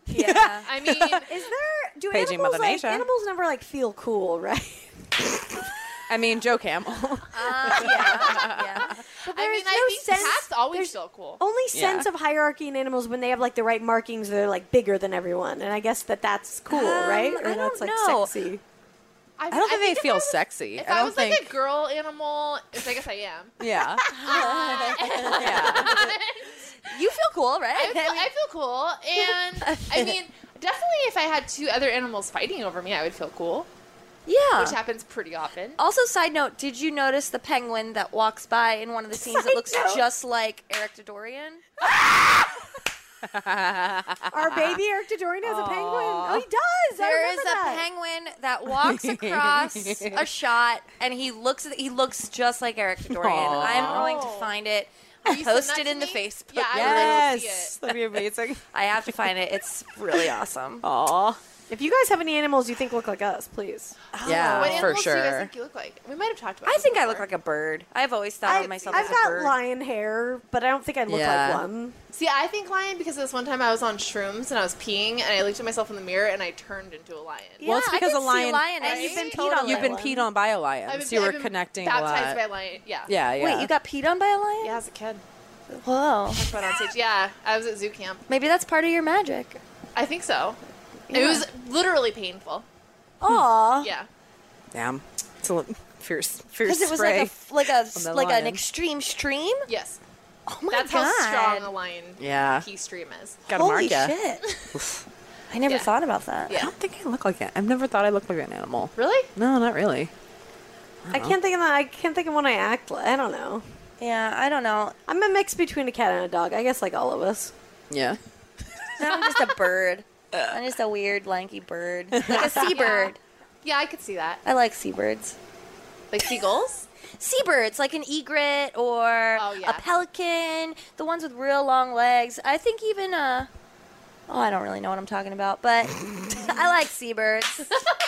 Yeah. I mean, Is there do Paging animals Mother like Nature. animals never like feel cool, right? I mean, Joe Camel. Uh, yeah. yeah. But I there's mean, no I think sense. cats always there's feel cool. only Yeah. sense of hierarchy in animals when they have like the right markings. They're like bigger than everyone, and I guess that that's cool, Um, right? I Or that's don't like know. sexy. I, I don't think they if feel I was, sexy. If I I, don't was think. like a girl animal, which I guess I am. Yeah. Uh, yeah. You feel cool, right? I feel, I feel cool, and I mean, definitely, if I had two other animals fighting over me, I would feel cool, yeah. which happens pretty often. Also, side note, did you notice the penguin that walks by in one of the scenes that Side looks note. just like Eric Dodorian? Our baby Eric Dodorian has a penguin. Oh, he does. I There is remember a that. penguin that walks across a shot, and he looks he looks just like Eric Dodorian. Aw. I'm going to find it. Will I you send post that it to in the me? Facebook. Yeah, I would like to see Yes. it. That'd be amazing. I have to find it. It's really awesome. Aw. If you guys have any animals you think look like us, please. Yeah, What for animals do you guys sure. think you look like? We might have talked about. I this think I before. look like a bird. I've always thought I, of myself I've as a got bird. lion hair, but I don't think I look Yeah. like one. See, I think lion because this one time I was on shrooms and I was peeing and I looked at myself in the mirror and I turned into a lion. Yeah, Well, it's I because could a lion- see a lion. And right? you've been peed on Totally. You've been Lion. peed on by a lion, I've been, so you were I've been connecting a baptized lot. by a lion. Yeah. Yeah, yeah. Wait, you got peed on by a lion? Yeah, as a kid. Whoa. But on stage, yeah, I was at zoo camp. Maybe that's part of your magic. I think so. It was literally painful. Aw. Yeah. Damn. It's a little fierce, fierce Because it was spray. like a f- like a the like an lion. extreme stream. Yes. Oh my That's god! how strong a lion Yeah. pea stream is. Gotta Holy mark ya. shit! I never Yeah. thought about that. I Yeah. don't think I look like it. I've never thought I looked like an animal. Really? No, not really. I can't think of that. I can't think of when I act like. I don't know. Yeah, I don't know. I'm a mix between a cat and a dog. I guess like all of us. Yeah. No, I'm just a bird. I'm just a weird, lanky bird, like a seabird. Yeah, I could see that. I like seabirds. Like seagulls? Seabirds, like an egret or Oh, yeah. a pelican, the ones with real long legs. I think even uh oh, I don't really know what I'm talking about, but I like seabirds.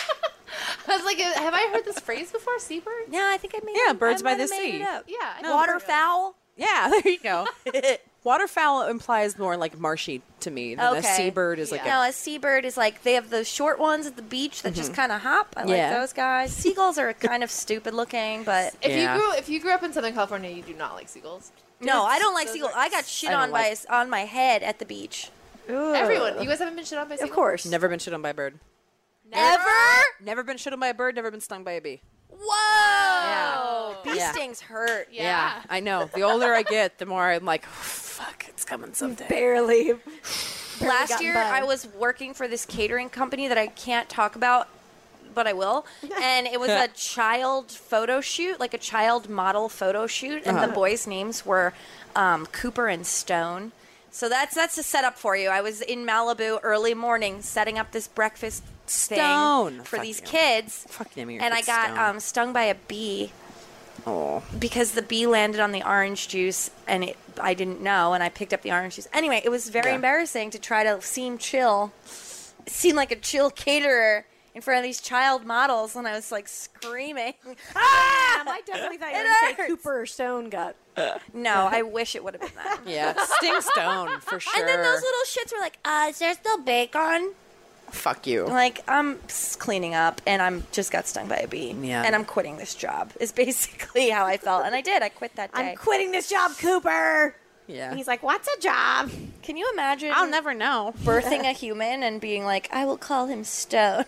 I was like, uh, have I heard this phrase before? Seabird? Yeah, I think I made Yeah, it- birds I by might the have made sea. it up. Yeah. I No, Waterfowl. Yeah, there you go. Waterfowl implies more like marshy to me than Okay. a seabird is like No, a a seabird is like they have the short ones at the beach that just kind of hop. I Yeah. like those guys. Seagulls are kind of stupid looking, but If Yeah. you grew if you grew up in Southern California, you do not like seagulls. no, I don't like those seagulls. are- I got shit I don't on by like- on my head at the beach. Everyone, you guys haven't been shit on by seagulls? Of course. never been shit on by a bird. Ever? Never been shit on by a bird, never been stung by a bee. Whoa! Bee Yeah. stings hurt. Yeah. I know. The older I get, the more I'm like, oh, fuck, it's coming someday. Barely. Last gotten year, by. I was working for this catering company that I can't talk about, but I will. And it was a child photo shoot, like a child model photo shoot, and the boys' names were um, Cooper and Stone. So that's that's a setup for you. I was in Malibu early morning setting up this breakfast thing Stone. for Fuck these you. kids, Fuck name of your and I kid got Stone. um, stung by a bee. Oh. Because the bee landed on the orange juice and it, I didn't know, and I picked up the orange juice. Anyway, it was very Yeah. embarrassing to try to seem chill, seem like a chill caterer in front of these child models, and I was like screaming. Ah! I definitely thought you It were going to say hurts. Cooper or Stone got. No, I wish it would have been that. Yeah, sting stone for sure. And then those little shits were like, uh, is there still bacon? Fuck you. Like, I'm s- cleaning up, and I'm just got stung by a bee. Yeah. And I'm quitting this job, is basically how I felt. And I did. I quit that day. I'm quitting this job, Cooper. Yeah. And he's like, what's a job? Can you imagine I'll never know. birthing a human and being like, I will call him Stone?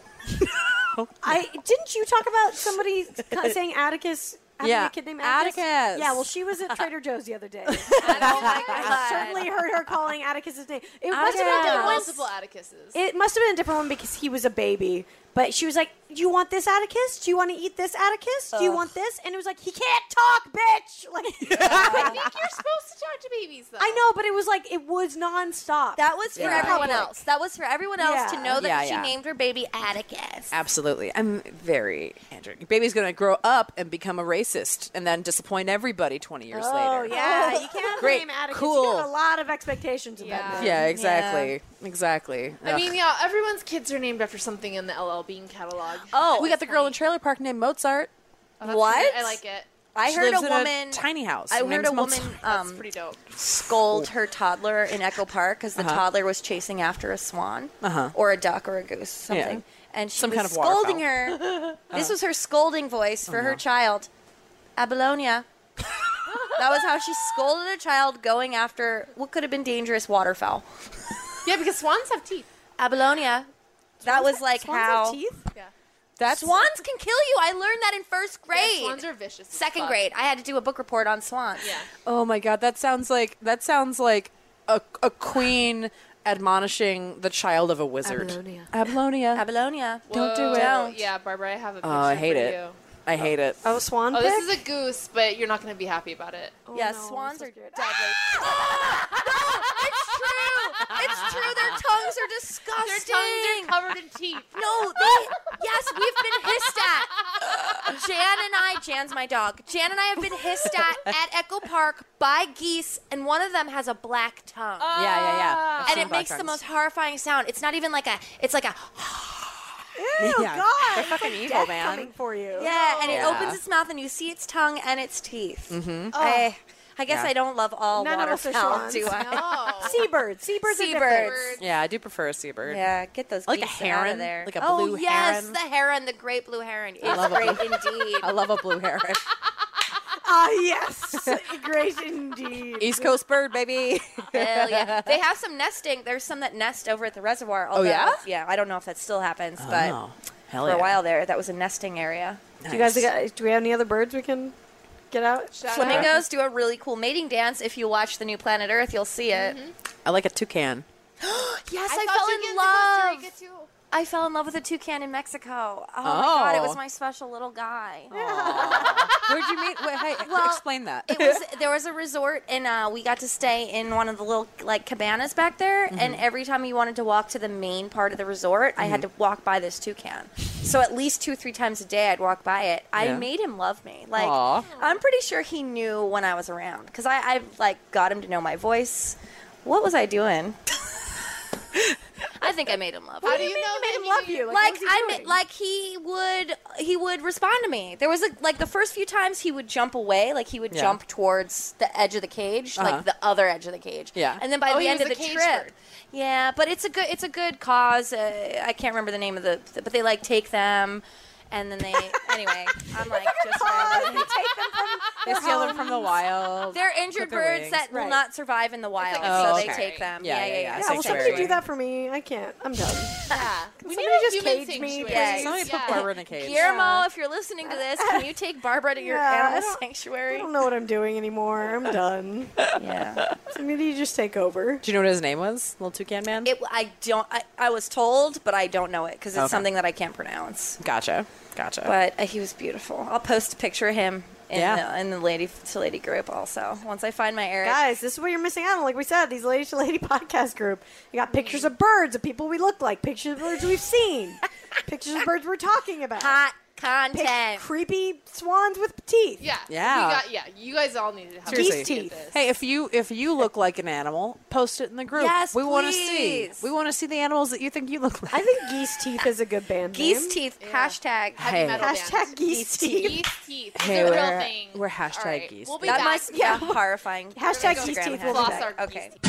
I didn't you talk about somebody saying Atticus? Having Yeah. a kid named Atticus? Atticus. Yeah, well, she was at Trader Joe's the other day. Oh my I certainly heard her calling Atticus' name. It must have been a Atticus. different one. Multiple Atticuses. It must have been a different one because he was a baby. But she was like, "Do you want this Atticus? Do you want to eat this Atticus? Do you want this?" And it was like, "He can't talk, bitch!" Like, I think you're supposed to talk to babies, though. I know, but it was like it was nonstop. That was for Yeah. everyone Public. else. That was for everyone else to Yeah. know that Yeah, she yeah. named her baby Atticus. Absolutely. I'm very Andrew. Your baby's going to grow up and become a racist and then disappoint everybody twenty years oh later. yeah, you can't Great. blame Atticus. Cool. You got a lot of expectations of Yeah. that. man. Yeah, exactly. Exactly. I Ugh. mean, yeah, everyone's kids are named after something in the L L Bean catalog. Oh, we got the girl in Trailer Park named Mozart. Oh, that's what? cute. I like it. I She heard lives a in woman. tiny house. I Her heard name's a woman Melissa. That's um, pretty dope. scold her toddler in Echo Park because the Uh-huh. toddler was chasing after a swan Uh-huh. or a duck or a goose, something. And she Some was kind of scolding waterfowl. her. This was her scolding voice for Oh, her no. child. Abalonia. That was how she scolded a child going after what could have been dangerous waterfowl. Yeah, because swans have teeth. Abalonia. That was like Swans how have teeth? Yeah. That's swans can kill you. I learned that in first grade. Yeah, swans are vicious. as Second fuck. grade. I had to do a book report on swans. Yeah. Oh my god, that sounds like that sounds like a, a queen admonishing the child of a wizard. Abalonia. Abalonia. Abalonia. Don't do Whoa. it. Don't. Yeah, Barbara, I have a picture Oh, I hate for it. you. I hate it. Oh, swan Oh, pic? this is a goose, but you're not going to be happy about it. Oh, Yeah, no, I'm swans so are scared. deadly. no, it's true. It's true. Their tongues are disgusting. Their tongues are covered in teeth. No, they. Yes, we've been hissed at. Jan and I, Jan's my dog. Jan and I have been hissed at at Echo Park by geese, and one of them has a black tongue. Yeah, yeah, yeah. I've and seen it black makes the tongues. most horrifying sound. It's not even like a. It's like a. Ew, Yeah. God. They're fucking evil, Death man. coming for you. Yeah, and it Yeah. opens its mouth, and you see its tongue and its teeth. Mm-hmm. I, I guess Yeah. I don't love all None of us are waterfowl, swans. do I? No. Seabirds. Seabirds are Seabirds. different. Yeah, I do prefer a seabird. Yeah, get those Like a geese out heron, of there. like a oh, blue yes, heron. the heron, the great blue heron is love a great blue- indeed. I love a blue heron. Ah, yes. Great indeed. East Coast bird, baby. Hell yeah. They have some nesting. There's some that nest over at the reservoir. Although, yeah? Yeah, I don't know if that still happens, but Oh, hell for yeah. a while there, that was a nesting area. Do you guys got, do we have any other birds we can get out? Shout out. Flamingos do a really cool mating dance. If you watch the new Planet Earth, you'll see it. I like a toucan. Yes, I, I, thought fell you in get love. to Costa Rica, too. I fell in love with a toucan in Mexico. Oh, my god, it was Oh. my special little guy. Where'd you meet? Wait, hey, Well, explain that. It was there was a resort, and uh, we got to stay in one of the little like cabanas back there. Mm-hmm. And every time you wanted to walk to the main part of the resort, I had to walk by this toucan. So at least two, three times a day, I'd walk by it. I Yeah. made him love me. Like Aw. I'm pretty sure he knew when I was around because I, I like got him to know my voice. What was I doing? I think I made him love me. How do you know You made that him he love knew you. Like, like what was he I doing? mean, like he would he would respond to me. There was a, like the first few times he would jump away, like he would Yeah. jump towards the edge of the cage, Uh-huh. like the other edge of the cage. Yeah. And then by Oh, the he end was of the the cage trip, bird. yeah, but it's a good it's a good cause. Uh, I can't remember the name of the, but they like take them. And then they, anyway, I'm like, just Oh, they take them from. They steal them from the wild. They're injured Clip their birds wings. that will Right. not survive in the wild, like a so they sanctuary. take them. Yeah, Yeah, yeah, yeah, yeah. yeah. Yeah, will Sanctuary. somebody do that for me? I can't. I'm done. Yeah. We somebody need a just human cage me, sanctuary. please? Somebody put Yeah. Barbara in a cage. Guillermo, Yeah. if you're listening to this, can you take Barbara to your Yeah, I animal don't- sanctuary? I don't know what I'm doing anymore. I'm done. Yeah. Somebody just take over. Do you know what his name was? Little toucan man? It, I don't. I, I was told, but I don't know it because it's Okay. something that I can't pronounce. Gotcha. Gotcha. But uh, he was beautiful. I'll post a picture of him in Yeah. the in the lady to lady group also. Once I find my Eric. Guys, this is what you're missing out on. Like we said, these Lady to Lady podcast group. You got pictures of birds, of people we look like, pictures of birds we've seen, pictures of birds we're talking about. Hot Pic- content. creepy swans with teeth. Yeah. Yeah. We got, yeah. You guys all need to have Seriously. a look at this. Hey, if you if you look like an animal, post it in the group. Yes, we want to see. please. We want to see the animals that you think you look like. I think geese teeth is a good band Geese name. teeth. Yeah. Hashtag. Heavy Hey. metal Hashtag bands. geese teeth. Geese teeth. Hey, It's a real we're- thing. we're hashtag All right. geese We'll be That back. must be Yeah. horrifying. Hashtag We're geese gonna teeth. go We'll be Floss back. our Okay. geese teeth.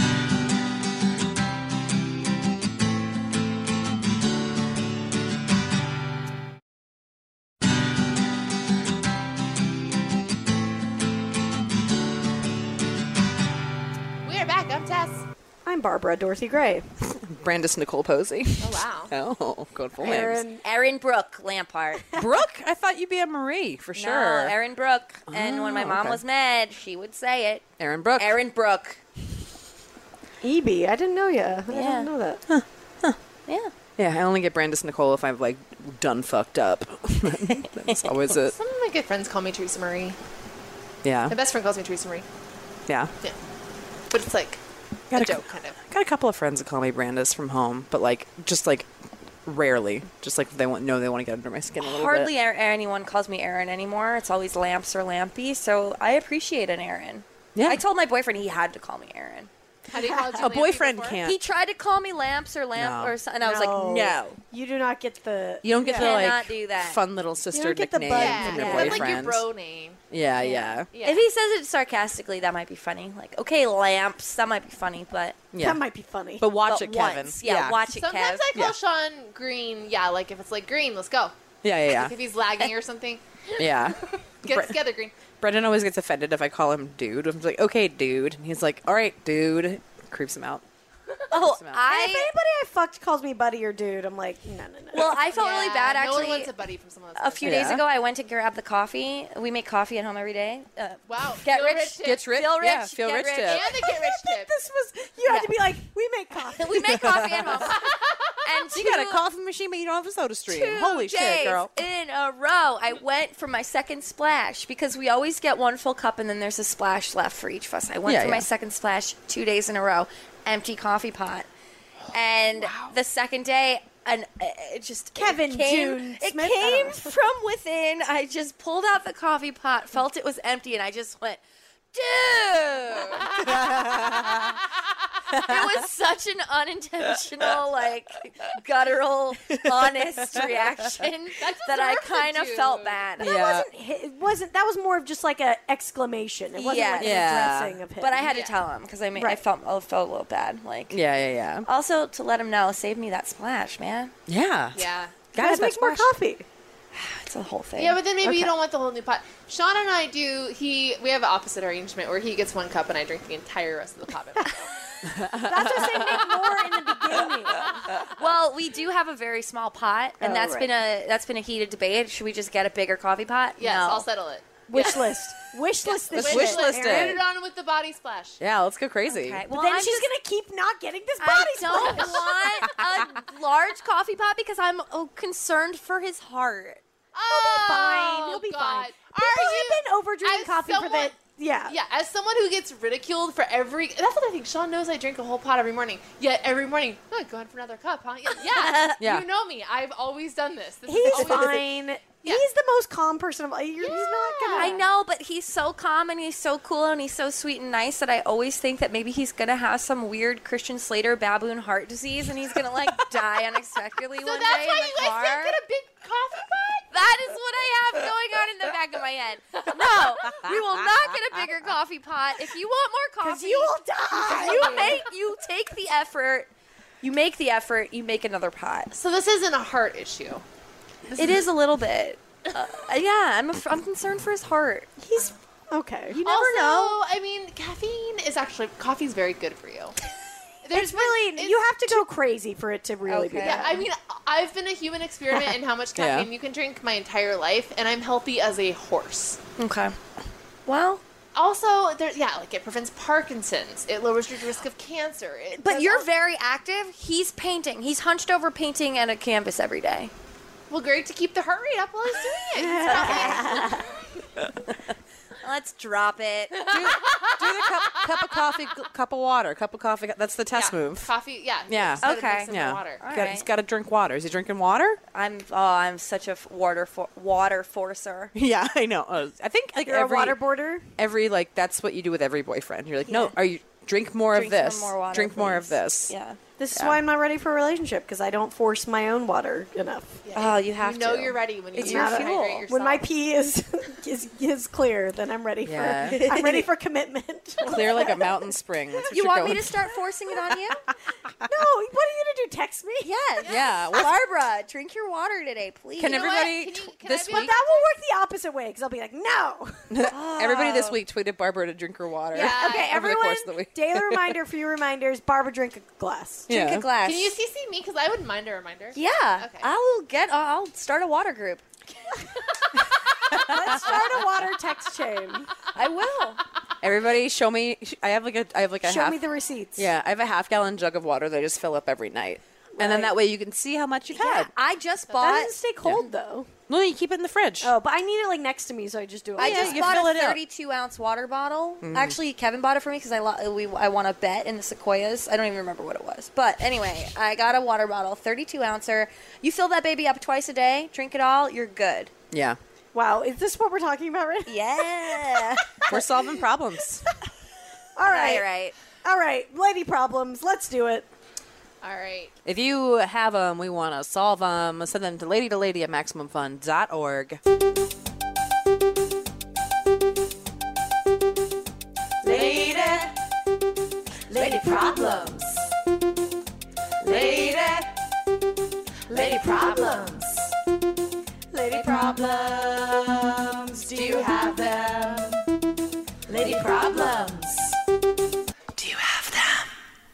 We are back. I'm Tess. I'm Barbara Dorothy Gray. Brandis Nicole Posey. Oh, wow. Oh, good full names. Aaron. Erin Brooke Lampard. Brooke, I thought you'd be a Marie for sure. No, Erin Brooke. And when my Oh, mom okay. was mad, she would say it. Erin Brooke. Erin Brooke. E B. I didn't know you. I Yeah. didn't know that. Yeah. Yeah, I only get Brandis Nicole if I've like done fucked up. That's always it. Some of my good friends call me Teresa Marie. Yeah, My best friend calls me Teresa Marie. yeah. Yeah. But it's like Got a a, joke, kind of. got a couple of friends that call me Brandis from home, but like just like rarely. Just like if they want know they want to get under my skin a little Hardly bit. er- anyone calls me Erin anymore. It's always Lamps or Lampy, so I appreciate an Erin. Yeah. I told my boyfriend he had to call me Erin. How do you call it? A boyfriend can't. He tried to call me Lamps or Lamp No. or something, and I was No. like, no. You do not get the. You don't get Yeah. the Cannot like do that. fun little sister get the nickname bud- Yeah, from your yeah. But, boyfriend. like your bro name. yeah, yeah, Yeah. If he says it sarcastically, that might be funny. Like, okay, Lamps, that might be funny, but yeah. That might be funny. But watch but it, Kevin. once. Yeah, watch it, Sometimes Kev. I call Yeah. Sean Green. Yeah, like if it's like Green, let's go. Yeah, yeah, Like if he's lagging or something, yeah. get Bre- it together, Green. Brendan always gets offended if I call him dude. I'm like, okay, dude. And he's like, all right, dude. Creeps him out. Oh, Smell. if I anybody I fucked calls me buddy or dude, I'm like, no, no, no. well, I felt really Yeah, bad No one actually. wants a buddy from someone else. A few Yeah. days ago, I went to grab the coffee. We make coffee at home every day. Uh, Wow. Get feel rich, tip. Gets rich. Feel rich, Yeah, feel get rich. rich. tip. And the get rich tip. this was you had Yeah. to be like, we make coffee. we make coffee at home. And You got a two- coffee machine, but you don't have a soda stream. two Holy days shit, girl. in a row, I went for my second splash because we always get one full cup and then there's a splash left for each of us. I went Yeah, for my yeah. second splash two days in a row, empty coffee pot, and the second day. And it just Kevin it came, June it Smith, I came don't know. from within. I just pulled out the coffee pot, felt it was empty, and I just went, dude. It was such an unintentional, like guttural, honest reaction that I deserves a kind of dude. felt bad. That Yeah. wasn't. hi- It wasn't. That was more of just like a exclamation. It wasn't Yeah. like an Yeah. addressing of him. But I had Yeah. to tell him because I mean, I Right. felt I felt a little bad. Like, Yeah, yeah, yeah. also to let him know, save me that splash, man. Yeah. Yeah. Guys, guys make more coffee. It's a whole thing. Yeah, but then maybe Okay. you don't want the whole new pot. Sean and I do. He we have an opposite arrangement where he gets one cup and I drink the entire rest of the pot by myself. That's what I said. Make more in the beginning. well, we do have a very small pot, and Oh, that's right. been a that's been a heated debate. Should we just get a bigger coffee pot? Yes, no. I'll settle it. Wish list. Wish list this Let's shit. wish list Put it. it on with the body splash. Yeah, let's go crazy. Okay. But Well, then I'm she's just- gonna keep not getting this body I don't splash. want a large coffee pot because I'm oh, concerned for his heart. Oh, Fine. He'll be God. fine. Are People you, have been over drinking as coffee for someone- the. Yeah. Yeah, as someone who gets ridiculed for every. That's what I think. Sean knows I drink a whole pot every morning. Yet every morning, oh, go ahead for another cup, huh? Yeah, yeah. Yeah. You know me. I've always done this. this is He's always- fine. Yeah. He's the most calm person of all. You're, He's not gonna. I know, but he's so calm and he's so cool and he's so sweet and nice that I always think that maybe he's gonna have some weird Christian Slater baboon heart disease and he's gonna like die unexpectedly So one that's day why in the you guys car. can't get a big coffee pot? That is what I have going on in the back of my head. No, we will not get a bigger coffee pot. If you want more Because coffee, you will die. you make you take the effort. You make the effort. You make another pot. So this isn't a heart issue. It is a little bit. Uh, yeah, I'm. A, I'm concerned for his heart. He's okay. You never also, know. I mean, caffeine is actually coffee's very good for you. There's It's really. been- You have to go crazy for it to really be Okay. Yeah, bad. I mean, I've been a human experiment in how much caffeine Yeah. you can drink my entire life, and I'm healthy as a horse. Okay. Well, Also, there, yeah, like it prevents Parkinson's. It lowers your risk of cancer. It but does you're all- very active. He's painting. He's hunched over painting at a canvas every day. well, great to keep the heart rate up while he's doing it. He's probably- Let's drop it. Do, do the cup, cup of coffee, c- cup of water, cup of coffee. That's the test yeah, move. Coffee, yeah. Yeah. just gotta Okay. mix in the Yeah. water. All Got, right. He's got to drink water. Is he drinking water? I'm. Oh, I'm such a f- water for, water forcer. Yeah, I know. Uh, I think like You're every a waterboarder. every like that's what you do with every boyfriend. You're like, no, Yeah. are you drink more Drink of some this? more water, drink more of please. this. Yeah. This is Yeah. why I'm not ready for a relationship because I don't force my own water enough. Oh, you have You know to. you're ready when you It's you your hydrate fuel. yourself. When my pee is is, is clear, then I'm ready Yeah. for I'm ready for commitment. Clear like a mountain spring. That's what You you're want going me to start forcing it on you? No, what are you gonna do? Text me? Yes. Yeah, well- Barbara, drink your water today, please. Can You know what? everybody Can you- can this I be But week? that will work the opposite way because I'll be like, no. Everybody this week tweeted Barbara to drink her water. Yeah. Okay, over the everyone. course of the week. Daily reminder, few reminders. Barbara, drink a glass. Drink Yeah. a glass. Can you C C me? Because I wouldn't mind a reminder. Yeah. Okay. I'll get. I'll start a water group. Let's start a water text chain. I will. Everybody, show me. I have like a. I have like a Show half. me the receipts. Yeah, I have a half gallon jug of water that I just fill up every night, and then Right. that way you can see how much you've Yeah. had. I just That bought. doesn't stay cold though. No, you keep it in the fridge. Oh, but I need it like next to me, so I just do it. I like Yeah, just you bought fill a it up. thirty-two ounce water bottle. Actually, Kevin bought it for me because I lo- we I won a bet in the Sequoias. I don't even remember what it was, but anyway, I got a water bottle, thirty-two ouncer. You fill that baby up twice a day, drink it all, you're good. Yeah, Wow, is this what we're talking about right now? Yeah. we're solving problems. All right. Right, right. All right, lady problems. Let's do it. All right. If you have them, we want to solve them. Send them to lady to lady at maximum fun dot org. Lady, lady problems. Lady, lady problems. Lady problems. Do you have them? Lady problems. Do you have them?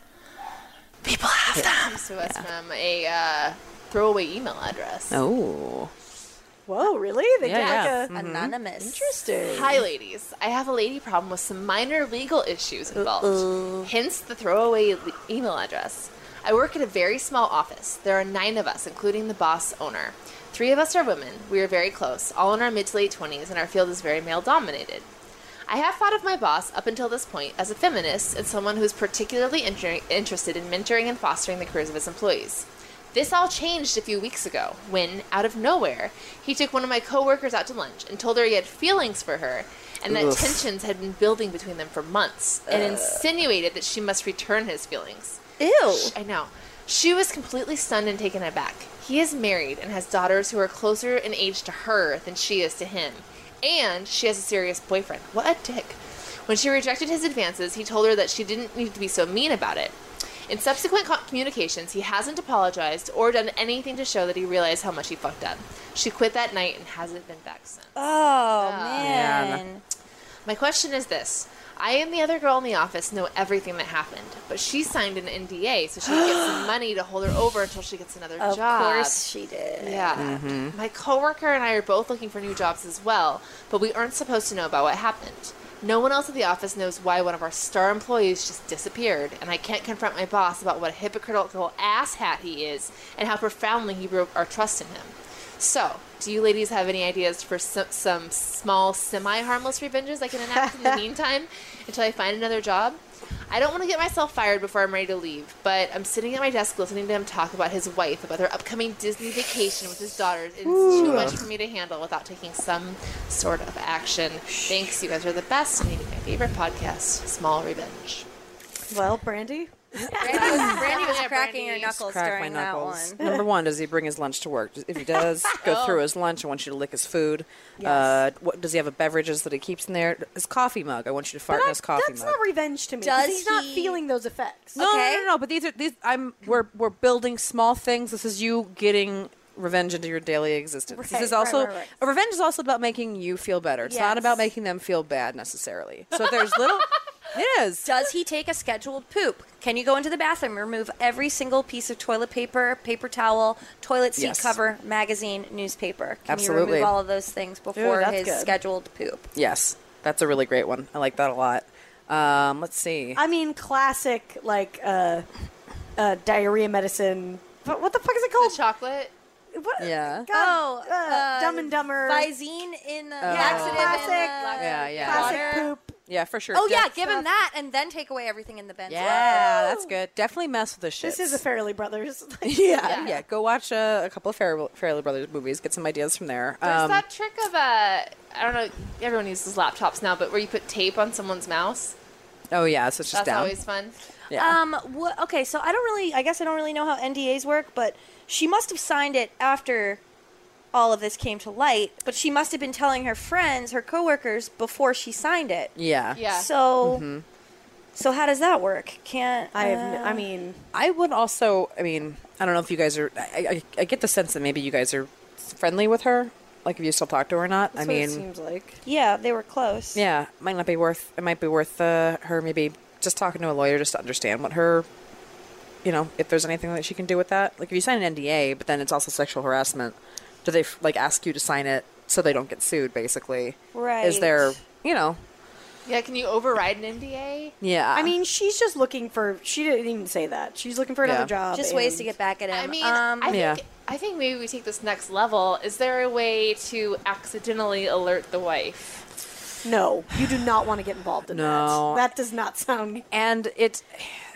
People have them. Comes to us from a uh, throwaway email address. Oh. Whoa, really? They Yeah, get yeah. like a Anonymous. interesting. Hi, ladies. I have a lady problem with some minor legal issues involved. Hence the throwaway le- email address. I work at a very small office. There are nine of us, including the boss owner. Three of us are women. We are very close, all in our mid to late twenties, and our field is very male dominated. I have thought of my boss up until this point as a feminist and someone who is particularly inter- interested in mentoring and fostering the careers of his employees. This all changed a few weeks ago when, out of nowhere, he took one of my coworkers out to lunch and told her he had feelings for her and that Oof. tensions had been building between them for months and insinuated that she must return his feelings. Ew. I know. She was completely stunned and taken aback. He is married and has daughters who are closer in age to her than she is to him. And she has a serious boyfriend. What a dick. When she rejected his advances, he told her that she didn't need to be so mean about it. In subsequent co- communications, he hasn't apologized or done anything to show that he realized how much he fucked up. She quit that night and hasn't been back since. Oh, man. man. My question is this. I and the other girl in the office know everything that happened, but she signed an N D A so she could get some money to hold her over until she gets another Of job. course she did. Yeah. My coworker and I are both looking for new jobs as well, but we aren't supposed to know about what happened. No one else at the office knows why one of our star employees just disappeared, and I can't confront my boss about what a hypocritical asshat he is and how profoundly he broke our trust in him. So, do you ladies have any ideas for some, some small, semi-harmless revenges I can enact in the meantime until I find another job? I don't want to get myself fired before I'm ready to leave, but I'm sitting at my desk listening to him talk about his wife, about their upcoming Disney vacation with his daughters. It's too much for me to handle without taking some sort of action. Thanks, you guys are the best. And maybe my favorite podcast, Small Revenge. Well, Brandy? Brandy was, Brandy was Yeah, cracking Brandy. her knuckles Crack my during knuckles. that one. Number one, does he bring his lunch to work? If he does, go Oh. through his lunch. I want you to lick his food. Yes. Uh, what, does he have a beverages that he keeps in there? His coffee mug. I want you to fart in his coffee That's mug. not revenge to me. 'cause Does he's not he- feeling those effects. No, Okay. no, no, no. But these are these. I'm. We're we're building small things. This is you getting revenge into your daily existence. this Right, is right, also right, right. a revenge is also about making you feel better. It's not Yes. about making them feel bad necessarily. So if there's little, it is. Does he take a scheduled poop? Can you go into the bathroom, remove every single piece of toilet paper, paper towel, toilet seat Yes. cover, magazine, newspaper? Can you Absolutely. remove all of those things before that's his good. scheduled poop? Yes, that's a really great one. I like that a lot. Um, let's see. I mean, classic, like, uh, uh, diarrhea medicine. What, what the fuck is it The called? chocolate? What? Yeah. God, Oh, uh, uh, Dumb and Dumber. Visine in the Yeah, laxative classic. in the Yeah, yeah. Classic water. poop. Yeah, for sure. Oh yeah, Def- give him that, and then take away everything in the bench. Yeah, that's good. Definitely mess with the shit. This is a Fairly Brothers. yeah, yeah, Go watch uh, a couple of Fairly, Fairly Brothers movies. Get some ideas from there. There's Um, that trick of, uh, I don't know, everyone uses laptops now, but where you put tape on someone's mouse. oh yeah, so it's just That's down. always fun. yeah. Um. What, okay, so I don't really. I guess I don't really know how N D As work, but she must have signed it after all of this came to light. But she must have been telling her friends, her coworkers, before she signed it. yeah. Yeah. So. So how does that work? Can't I have. uh, n- I mean, I would also. I mean, I don't know if you guys are. I, I, I get the sense that maybe you guys are friendly with her. Like if you still talk to her or not. that's I what mean, it seems like. Yeah, they were close. yeah, might not be worth. It might be worth uh, her maybe just talking to a lawyer just to understand what her. You know, if there's anything that she can do with that. Like if you sign an N D A, but then it's also sexual harassment. Do they like ask you to sign it so they don't get sued? Basically, Right. Is there, you know, Yeah, can you override an N D A? yeah. I mean, she's just looking for. She didn't even say that. She's looking for another Yeah. job. Just ways to and- get back at him. I mean, um, I think Yeah. I think maybe we take this next level. Is there a way to accidentally alert the wife? No, you do not want to get involved in No. that. That does not sound. and it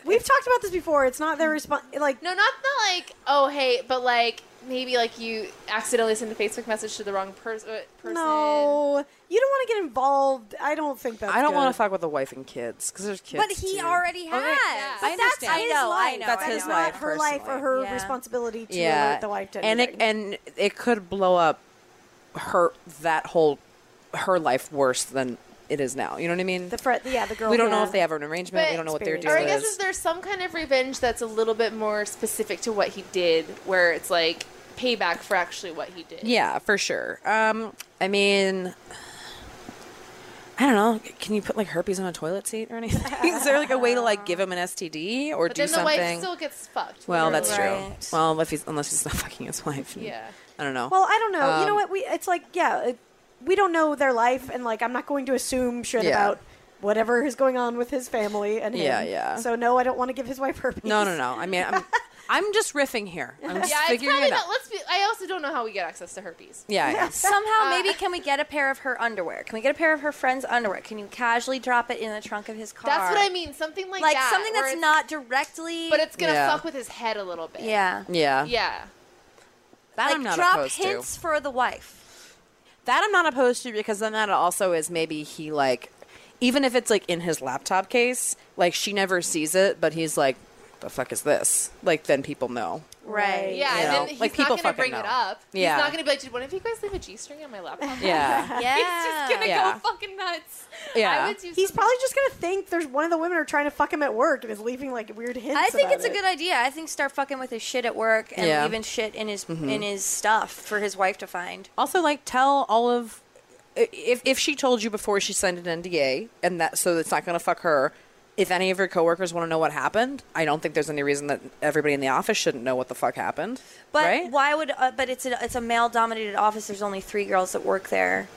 We've talked about this before. It's not their response. Like, No, not not like oh hey, but like maybe like you accidentally send a Facebook message to the wrong pers- uh, person. no, you don't want to get involved. I don't think that's I don't want good. to fuck with the wife and kids because there's kids. But he too. already has. yeah. But I that's understand. his I know, life. I know, That's That his is life, not her life or personally. her Yeah. responsibility to Yeah, alert the wife to and it anything. and it could blow up her that whole her life worse than it is now. You know what I mean? the fr- yeah, the girl. we don't yeah. know if they have an arrangement. But- we don't know what their deal Or I guess is. is there some kind of revenge that's a little bit more specific to what he did, where it's like payback for actually what he did. Yeah, for sure. Um, I mean, I don't know. Can you put like herpes on a toilet seat or anything? Is there like a way to like give him an S T D or But do then the something? wife still gets fucked. well, that's literally. true. Well, if he's unless he's not fucking his wife. Yeah. I don't know. Well, I don't know. you Um, know what? We it's like yeah, it, we don't know their life, and like I'm not going to assume shit Yeah. about whatever is going on with his family and him. Yeah, yeah. So no, I don't want to give his wife herpes. no, no, no. I mean, I'm, I'm just riffing here. I'm just Yeah, it's figuring probably it out. not. Let's be. I also don't know how we get access to herpes. Yeah, yeah. Somehow, maybe can we get a pair of her underwear? Can we get a pair of her friend's underwear? Can you casually drop it in the trunk of his car? That's what I mean. Something like, Like that. something where that's it's- not directly. But it's gonna Yeah. fuck with his head a little bit. yeah. Yeah. Yeah. That Like I'm not drop opposed hints to. for the wife. That I'm not opposed to because then that also is maybe he like, even if it's like in his laptop case, like she never sees it, but he's like, the fuck is this? Like then people know. Right. Yeah, You and know, then he's like, people not gonna fucking bring it know. up. Yeah. He's not gonna be like, "Did one of you guys leave a G-string on my laptop?" Yeah. Yeah. He's just gonna Yeah. go fucking nuts. Yeah. I would do He's something- probably just gonna think there's one of the women are trying to fuck him at work and is leaving like weird hints. I think about it's a it. good idea. I think start fucking with his shit at work and Yeah. leaving shit in his in his stuff for his wife to find. Also, like, tell all of if if she told you before she signed an N D A, and that so it's not going to fuck her. If any of your coworkers want to know what happened, I don't think there's any reason that everybody in the office shouldn't know what the fuck happened. But right? why would? Uh, but it's a it's a male dominated office. There's only three girls that work there,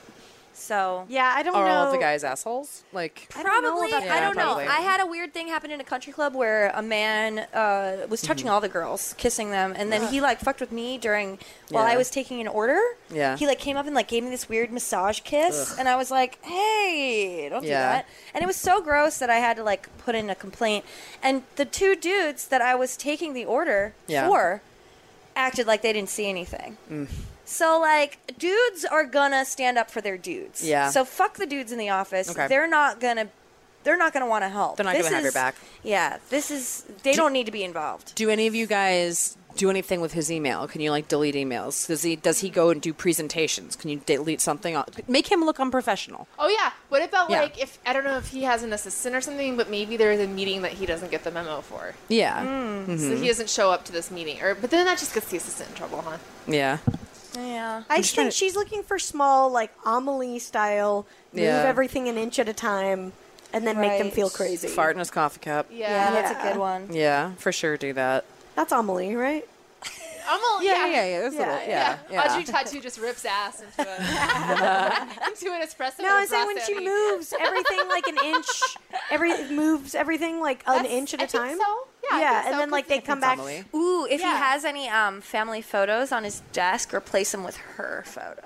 so Yeah, I don't Are know. all of the guys assholes? Like, I don't know probably. about I that. don't Yeah, know. probably. I had a weird thing happen in a country club where a man uh, was touching Mm-hmm. all the girls, kissing them, and then he like fucked with me during while Yeah. I was taking an order. Yeah. He like came up and like gave me this weird massage kiss, and I was like, "Hey, don't do Yeah. that." And it was so gross that I had to like put in a complaint. And the two dudes that I was taking the order Yeah. for acted like they didn't see anything. Mm. So like dudes are gonna stand up for their dudes. Yeah. So fuck the dudes in the office. Okay. They're not gonna they're not gonna want to help. They're not This gonna have your is- back. Yeah. This is they don't need to be involved. do any of you guys do anything with his email? Can you like delete emails? Does he does he go and do presentations? Can you delete something? On, make him look unprofessional. Oh yeah. What about Yeah. like if I don't know if he has an assistant or something, but maybe there's a meeting that he doesn't get the memo for, Yeah. Mm. so he doesn't show up to this meeting. Or but then that just gets the assistant in trouble, huh? Yeah. Yeah. I just trying think to- she's looking for small, like Amelie style, move Yeah. everything an inch at a time, and then make them Right. feel crazy. Fart in his coffee cup. Yeah. Yeah, that's a Yeah. good one. Yeah, for sure. Do that. That's Amelie, right? I'm all, Yeah, yeah, yeah, yeah. That's Yeah, a little, yeah, yeah. Audrey Tattoo just rips ass into a into an espresso. No, with I'm saying when she Rossani. moves everything like an inch, every moves everything like an That's- inch at a I think time. so. Yeah, I yeah, think and so, then like 'cause they I come That's back. Emily. Ooh, if Yeah. he has any um, family photos on his desk, replace them with her photo.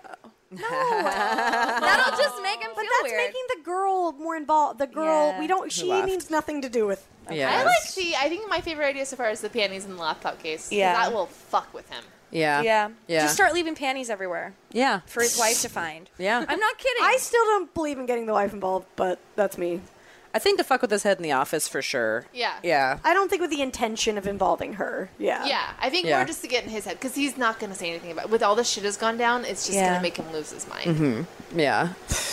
That'll just make him feel But that's weird. making the girl more involved. The girl, Yeah. we don't. She left. needs nothing to do with. Yeah. I like the. I think my favorite idea so far is the panties in the laptop case. 'cause Yeah. that will fuck with him. Yeah. yeah. Yeah. Just start leaving panties everywhere Yeah. for his wife to find. Yeah. I'm not kidding. I still don't believe in getting the wife involved, but that's me. I think to fuck with his head in the office for sure. Yeah. Yeah. I don't think with the intention of involving her. Yeah. Yeah, I think Yeah. more just to get in his head because he's not going to say anything about. With all the shit has gone down, it's just Yeah. going to make him lose his mind. Mm-hmm. Yeah.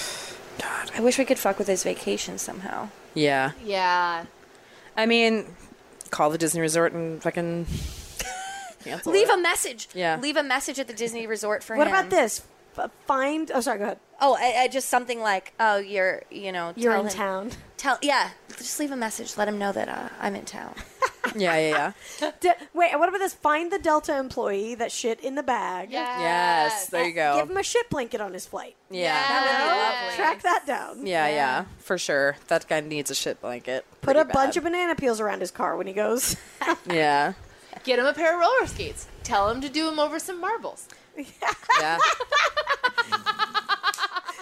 I wish we could fuck with his vacation somehow. Yeah. Yeah. I mean, call the Disney Resort and fucking cancel Leave it. a message. Yeah. Leave a message at the Disney Resort for What him. about this? F- find. Oh, sorry. Go ahead. Oh, I, I just something like, oh, you're, you know, You're tell in him- town. Tell, yeah, just leave a message. Let him know that uh, I'm in town. Yeah, yeah, yeah. De- wait. What about this? Find the Delta employee that shit in the bag. Yes, there you go. Give him a shit blanket on his flight. Yeah. That would be Yes. lovely. Track that down. Yeah, yeah, for sure. That guy needs a shit blanket. Put Pretty a bunch bad. of banana peels around his car when he goes. Yeah. Get him a pair of roller skates. Tell him to do him over some marbles. Yeah.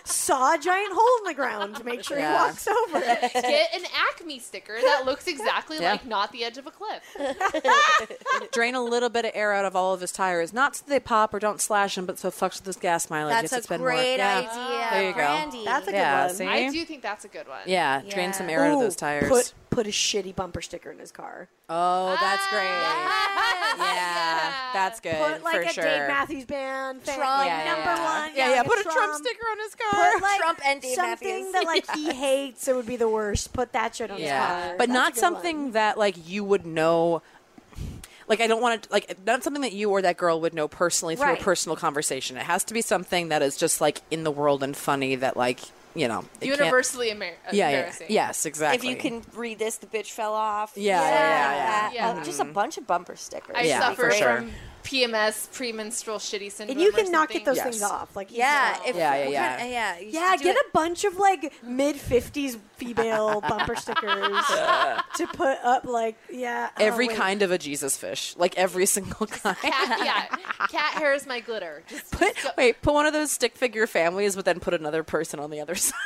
saw a giant hole in the ground to make sure Yeah. he walks over it. Get an Acme sticker that looks exactly Yeah. like not the edge of a cliff. Drain a little bit of air out of all of his tires, not so they pop or don't slash him, but so it fucks with his gas mileage. That's Gets a to spend great more. Yeah. idea. There you go. Brandy. That's a good Yeah, one. see? I do think that's a good one. Yeah, drain Yeah. some air out of Ooh, those tires. Put put a shitty bumper sticker in his car. oh, that's great. Yes. Yeah, that's good Put like for a sure. Dave Matthews Band fan, Trump. like Yeah, yeah, number yeah. one. Yeah, yeah. like Put a Trump sticker on his car. Put like Trump and Dave something Matthews. that like he hates. It would be the worst. Put that shit on his Yeah, car. but That's not a good something one. that like you would know. Like I don't want to like not something that you or that girl would know personally through Right. a personal conversation. It has to be something that is just like in the world and funny that like you know it can't- Universally emer- Yeah, yeah, embarrassing. yes, exactly. If you can read this, the bitch fell off. Yeah, yeah, yeah, yeah. Yeah. Uh, just a bunch of bumper stickers. I Yeah, suffer for sure. from P M S, premenstrual shitty syndrome. And you or can not get something. those Yes. things off. Like Yeah, you if, Yeah, yeah, what yeah. kind- yeah. you Yeah, should do get it. a bunch of like mid fifties female bumper stickers to put up. Like, yeah, oh, every wait. kind of a Jesus fish, like every single kind. Cat, yeah, cat hair is my glitter. Just, Put, just go- wait, put one of those stick figure families, but then put another person on the other side.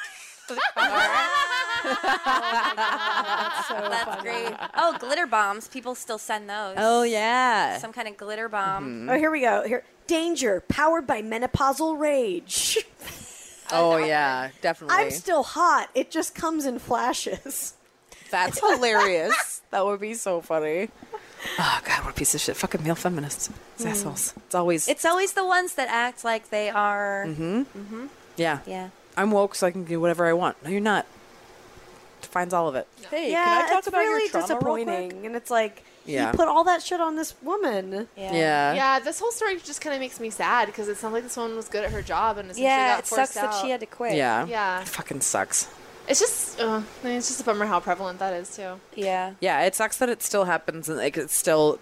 So That's funny. great. Oh, glitter bombs. People still send those. Oh yeah. Some kind of glitter bomb. Oh, here we go. Here, danger powered by menopausal rage. Oh yeah, definitely. I'm still hot. It just comes in flashes. That's hilarious. That would be so funny. Oh god, what a piece of shit! Fucking male feminists, It's assholes. It's always It's always the ones that act like they are. yeah. Yeah. I'm woke, so I can do whatever I want. No, you're not. Defines all of it. Hey, yeah, can I talk it's about really your trauma real quick? disappointing. And it's like, Yeah. he put all that shit on this woman. Yeah. Yeah. yeah, this whole story just kind of makes me sad because it sounds like this woman was good at her job and essentially Yeah, got it forced sucks that out. she had to quit. Yeah. Yeah. It fucking sucks. It's just, uh, I mean, it's just a bummer how prevalent that is too. Yeah. Yeah, it sucks that it still happens and like it's still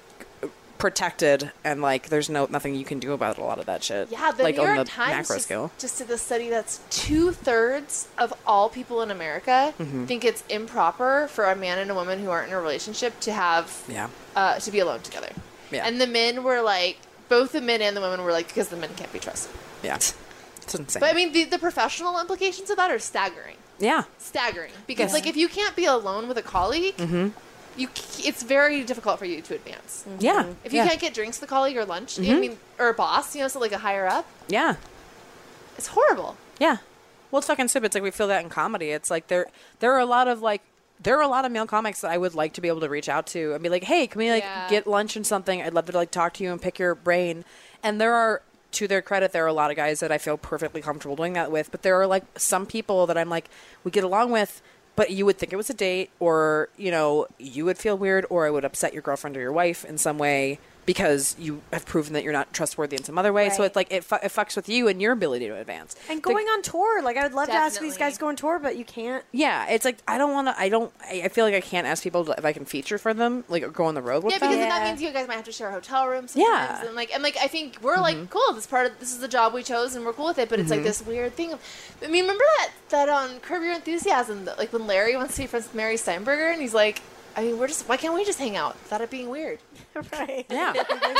protected and like there's no nothing you can do about a lot of that shit. Yeah, the like New York on the Times macro just, scale. just did a study that's two thirds of all people in America Mm-hmm. think it's improper for a man and a woman who aren't in a relationship to have Yeah. uh, to be alone together. Yeah. And the men were like, both the men and the women were like, because the men can't be trusted. Yeah. It's insane. But I mean, the, the professional implications of that are staggering. yeah. Staggering. Because Yes. like if you can't be alone with a colleague, Mm-hmm. you c- it's very difficult for you to advance. Yeah. If you yeah. can't get drinks with a colleague or lunch, Mm-hmm. I mean, or a boss, you know, so like a higher up, Yeah. it's horrible. Yeah. Well, it's fucking stupid. It's like we feel that in comedy. It's like there there are a lot of like there are a lot of male comics that I would like to be able to reach out to and be like, hey, can we like Yeah. get lunch and something? I'd love to like talk to you and pick your brain. And there are, to their credit, there are a lot of guys that I feel perfectly comfortable doing that with. But there are like some people that I'm like, we get along with, but you would think it was a date, or you know, you would feel weird, or it would upset your girlfriend or your wife in some way because you have proven that you're not trustworthy in some other way. So Right. it's like it, fu- it fucks with you and your ability to advance. And The- going on tour. Like, I would love to ask these Definitely. guys to go on tour, but you can't. Yeah, it's like I don't want to. I don't. I, I feel like I can't ask people to, if I can feature for them, like go on the road with Yeah, them. because then Yeah. that means you guys might have to share a hotel room sometimes. Yeah. Mm-hmm. And like and like I think we're like, cool, this part of this is the job we chose and we're cool with it, but it's like this weird thing. I mean, remember that that on Curb Your Enthusiasm, that, like when Larry wants to be friends with Mary Steinberger and he's like, I mean, we're just why can't we just hang out without it being weird? Right. Yeah,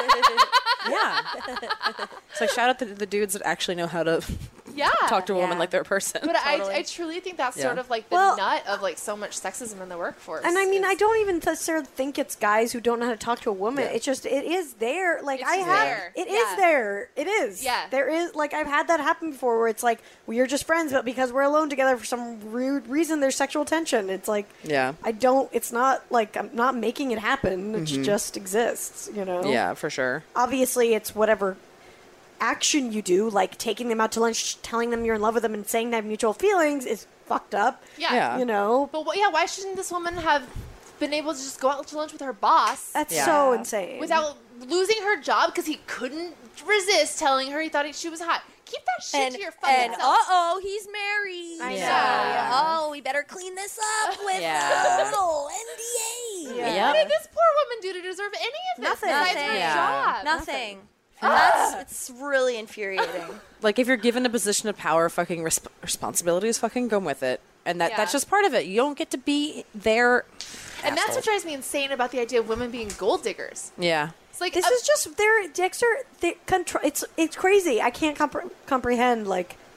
yeah. It's like shout out to the dudes that actually know how to Yeah. talk to a woman Yeah. like they're a person. But Totally. I, I truly think that's Yeah. sort of like the Well- nut of like so much sexism in the workforce. And I mean, is- I don't even necessarily think it's guys who don't know how to talk to a woman. Yeah. It's just, it is there. Like, It's I just have, there. it is Yeah. there. It is. Yeah. There is, like, I've had that happen before where it's like, we're just friends, but because we're alone together for some rude reason, there's sexual tension. It's like, Yeah, I don't, it's not like, I'm not making it happen. It just exists, you know? yeah, for sure. Obviously, it's whatever action you do, like taking them out to lunch, telling them you're in love with them, and saying they have mutual feelings is fucked up. yeah. Yeah. You know? But what, yeah, why shouldn't this woman have been able to just go out to lunch with her boss That's Yeah. so insane. without losing her job because he couldn't resist telling her he thought he, she was hot? Keep that shit And, to your fucking and self. uh-oh, he's married. I Yeah. know. Oh, we better clean this up with Yeah. a little N D A. Yeah. Yeah. What did this poor woman do to deserve any of this Nothing. besides Nothing. her Yeah. job? Nothing. And that's it's really infuriating. Like if you're given a position of power, fucking resp- responsibilities, fucking go with it, and that Yeah. that's just part of it. You don't get to be there. And that's what Assholes. drives me insane about the idea of women being gold diggers. Yeah. It's like This uh, is just their dicks are they control. It's it's crazy. I can't compre- comprehend like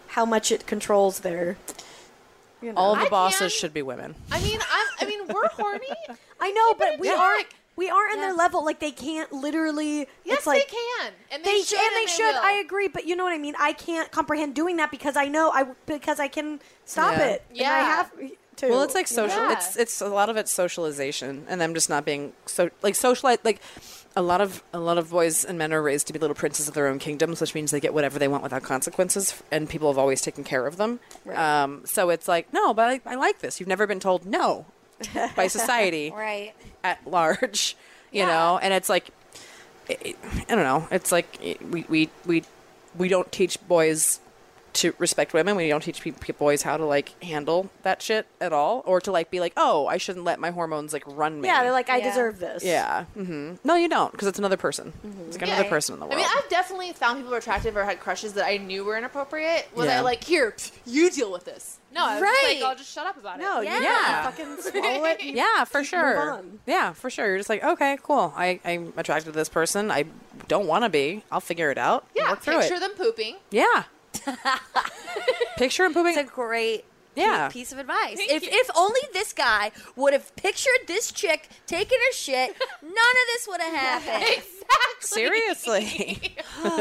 how much it controls their. You know. All of the I bosses can- should be women. I mean, I'm, I mean, we're horny. I know, but we Yeah. aren't. We aren't in Yeah. their level. Like they can't literally. Yes, it's like, they can, and they, They should, and they should. will. I agree, but you know what I mean. I can't comprehend doing that because I know I because I can stop Yeah. it. And I Yeah. have to. Well, it's like social. Yeah. It's it's a lot of it's socialization, and them just not being so like socialite. Like a lot of a lot of boys and men are raised to be little princes of their own kingdoms, which means they get whatever they want without consequences, and people have always taken care of them. Right. Um, so it's like, no, but I, I like this. You've never been told no by society Right. at large, you Yeah. know, and it's like, it, it- I don't know. It's like it, we we we we don't teach boys to respect women. We don't teach pe- pe- boys how to like handle that shit at all, or to like be like, oh, I shouldn't let my hormones like run me. yeah. They're like, I Yeah. deserve this. yeah. Mm-hmm. No, you don't, because it's another person. It's like another Yeah. person in the I world. mean, I've definitely found people attractive or had crushes that I knew were inappropriate. Was Yeah. I like, here, you deal with this? No, I was just Right. like, I'll just shut up about No, it. you Yeah. Yeah. gotta fucking swallow it. and yeah, for move sure. on. Yeah, for sure. You're just like, okay, cool. I, I'm attracted to this person. I don't want to be. I'll figure it out. Yeah, work through picture it. them pooping. Yeah. Picture him pooping. It's a great Yeah. piece of advice. Thank If you. if only this guy would have pictured this chick taking her shit, none of this would have happened. Exactly. Seriously.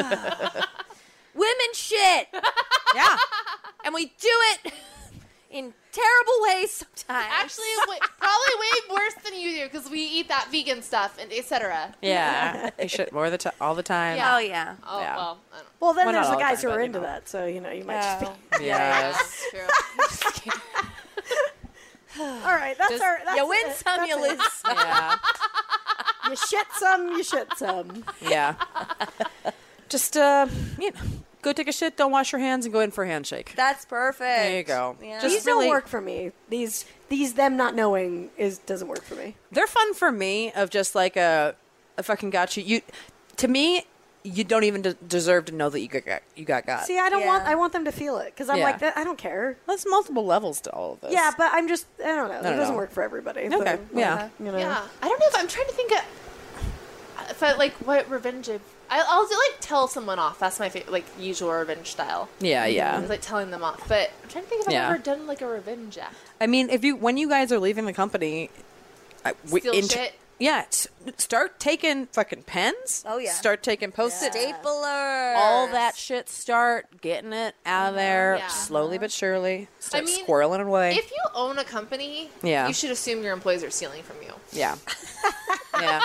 Women shit, yeah. and we do it in terrible ways sometimes. Actually, way, probably way worse than you do because we eat that vegan stuff and et cetera. Yeah. You should more the ti all the time. Oh yeah. Oh Yeah. well, I don't Well, then Well, not there's the all the guys time, who are but, you into know. that, so you know you might just be. Oh. Yes. That's true. All right, that's Just- our. That's You win it. some, That's you it. lose some. Yeah. You shit some, you shit some. Yeah. Just uh, you know, go take a shit. Don't wash your hands and go in for a handshake. That's perfect. There you go. Yeah. Just These really- don't work for me. These these them not knowing is doesn't work for me. They're fun for me. Of just like a, a fucking got you. You, to me, you don't even de- deserve to know that you got got- you got got. See, I don't Yeah. want. I want them to feel it because I'm Yeah. like that. I don't care. There's multiple levels to all of this. Yeah, but I'm just. I don't know. No, it no, doesn't no. work for everybody. Okay, but, yeah. like, You know. Yeah, I don't know if I'm trying to think of if I like what revenge. I've, I, I'll do like tell someone off. That's my fa- like usual revenge style. Yeah, yeah. It's like telling them off. But I'm trying to think if I've Yeah. ever done like a revenge act. I mean, if you when you guys are leaving the company, I, we, Steal int- shit. Yeah, s- start taking fucking pens. Oh, yeah. Start taking post-it. Stapler. All that shit. Start getting it out of there Yeah. slowly but surely. Start I mean, squirreling it away. If you own a company, Yeah. you should assume your employees are stealing from you. yeah. Yeah.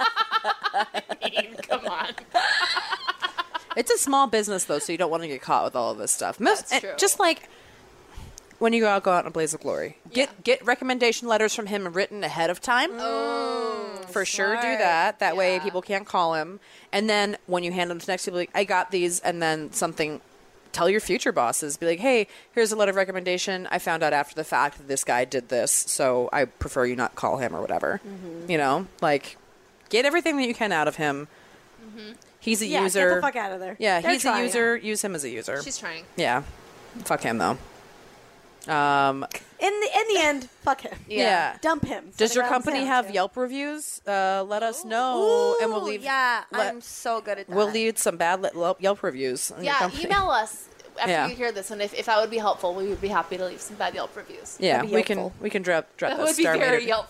Come on. It's a small business though, so you don't want to get caught with all of this stuff. Most, That's and true. Just like when you go out, go out in a blaze of glory. Get Yeah. get recommendation letters from him written ahead of time. Oh, For sure, do smart. that. That way, Yeah. people can't call him. And then when you hand them to next people, like, I got these, and then something. Tell your future bosses. Be like, hey, here's a letter of recommendation. I found out after the fact that this guy did this, so I prefer you not call him or whatever. Mm-hmm. You know, like, get everything that you can out of him. He's a Yeah, user. get the fuck out of there. Yeah, They're he's trying. a user. Use him as a user. she's trying. Yeah. Fuck him, though. Um, In the in the end, fuck him. yeah. Dump him. Does Send your him out company of have town. Yelp reviews? Uh, let us know, and we'll Ooh, leave. Yeah, let- I'm so good at that. We'll leave some bad le- Yelp reviews. On your Yeah, company. email us after Yeah. you hear this, and if, if that would be helpful, we would be happy to leave some bad Yelp reviews. Yeah, That'd be we can helpful. we can drop drop That those would be star very meter- Yelp.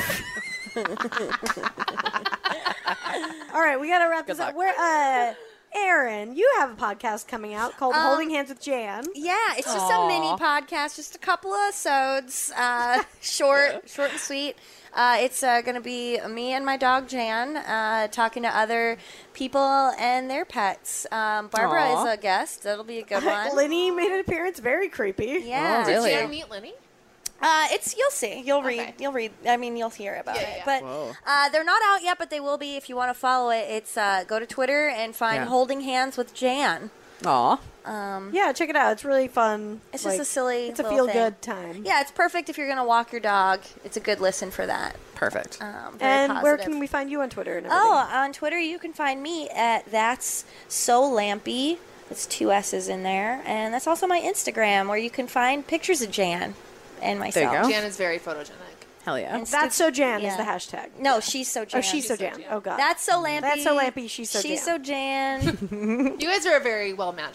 All right, we gotta wrap Good this up. luck. We're uh, Aaron, you have a podcast coming out called Um, Holding Hands with Jan. Yeah, it's just Aw. a mini podcast, just a couple of episodes, uh, short, short and sweet. Uh, it's uh, going to be me and my dog Jan uh, talking to other people and their pets. Um, Barbara Aw. is a guest. That'll be a good one. Lenny made an appearance. Very creepy. Yeah, Oh, really? Did Jan meet Lenny? Uh, it's you'll see, you'll read, Okay. you'll read. I mean, you'll hear about Yeah, it. yeah. But Whoa. uh, they're not out yet, but they will be if you want to follow it. It's uh, go to Twitter and find Yeah. Holding Hands with Jan. Aw. Yeah, check it out. It's really fun. It's Like, just a silly. It's a little feel thing. good time. Yeah, it's perfect if you're gonna walk your dog. It's a good listen for that. Perfect. Um, very And where positive. can we find you on Twitter and everything? Oh, on Twitter you can find me at That's So Lampy. It's two S's in there, and that's also my Instagram where you can find pictures of Jan and myself. go. Jan is very photogenic. Hell yeah. And That's so Jan yeah. is the hashtag. No, she's so Jan. Oh, she's so Jan. Oh god. That's so Lampy. That's so Lampy, she's so She's Jan. so Jan. You guys are very well matched.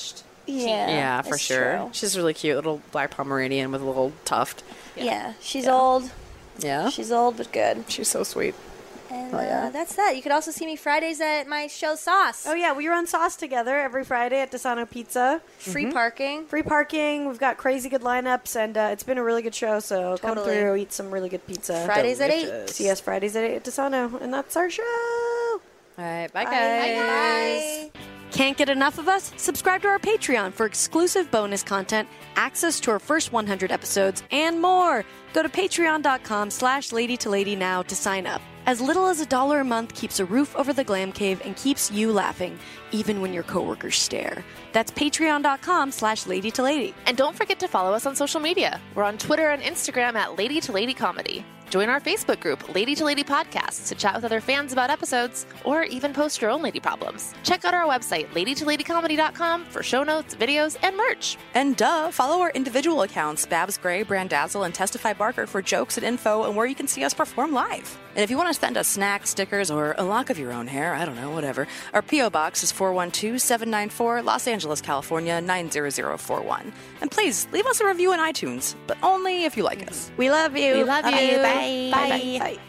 Yeah, Yeah, for it's sure. true. She's really cute, little black Pomeranian with a little tuft. Yeah, she's old. Yeah, She's old but good. she's so sweet. And Oh, yeah. uh, that's that. You could also see me Fridays at my show Sauce. Oh yeah, we run Sauce together every Friday at Desano Pizza. Free parking. Free parking. We've got crazy good lineups, and uh, it's been a really good show. So come Totally. through, eat some really good pizza. Fridays at eight. Delicious. See us Fridays at eight at Desano, and that's our show. All right, bye, Bye. guys. Bye. Can't get enough of us? Subscribe to our Patreon for exclusive bonus content, access to our first one hundred episodes, and more. Go to patreon.com slash lady to lady now to sign up. As little as a dollar a month keeps a roof over the Glam Cave and keeps you laughing, even when your coworkers stare. That's patreon.com slash lady to lady. And don't forget to follow us on social media. We're on Twitter and Instagram at Lady to Lady Comedy. Join our Facebook group, Lady to Lady Podcasts, to chat with other fans about episodes, or even post your own lady problems. Check out our website, lady to lady comedy dot com, for show notes, videos, and merch. And duh, follow our individual accounts, Babs Gray, Brandazzle, and Testify Barker for jokes and info and where you can see us perform live. And if you want to send us snacks, stickers, or a lock of your own hair, I don't know, whatever, our P O Box is four one two, seven nine four, Los Angeles, California, nine zero zero four one. And please, leave us a review on iTunes, but only if you like us. We love you. We love you. Bye. Bye. Bye.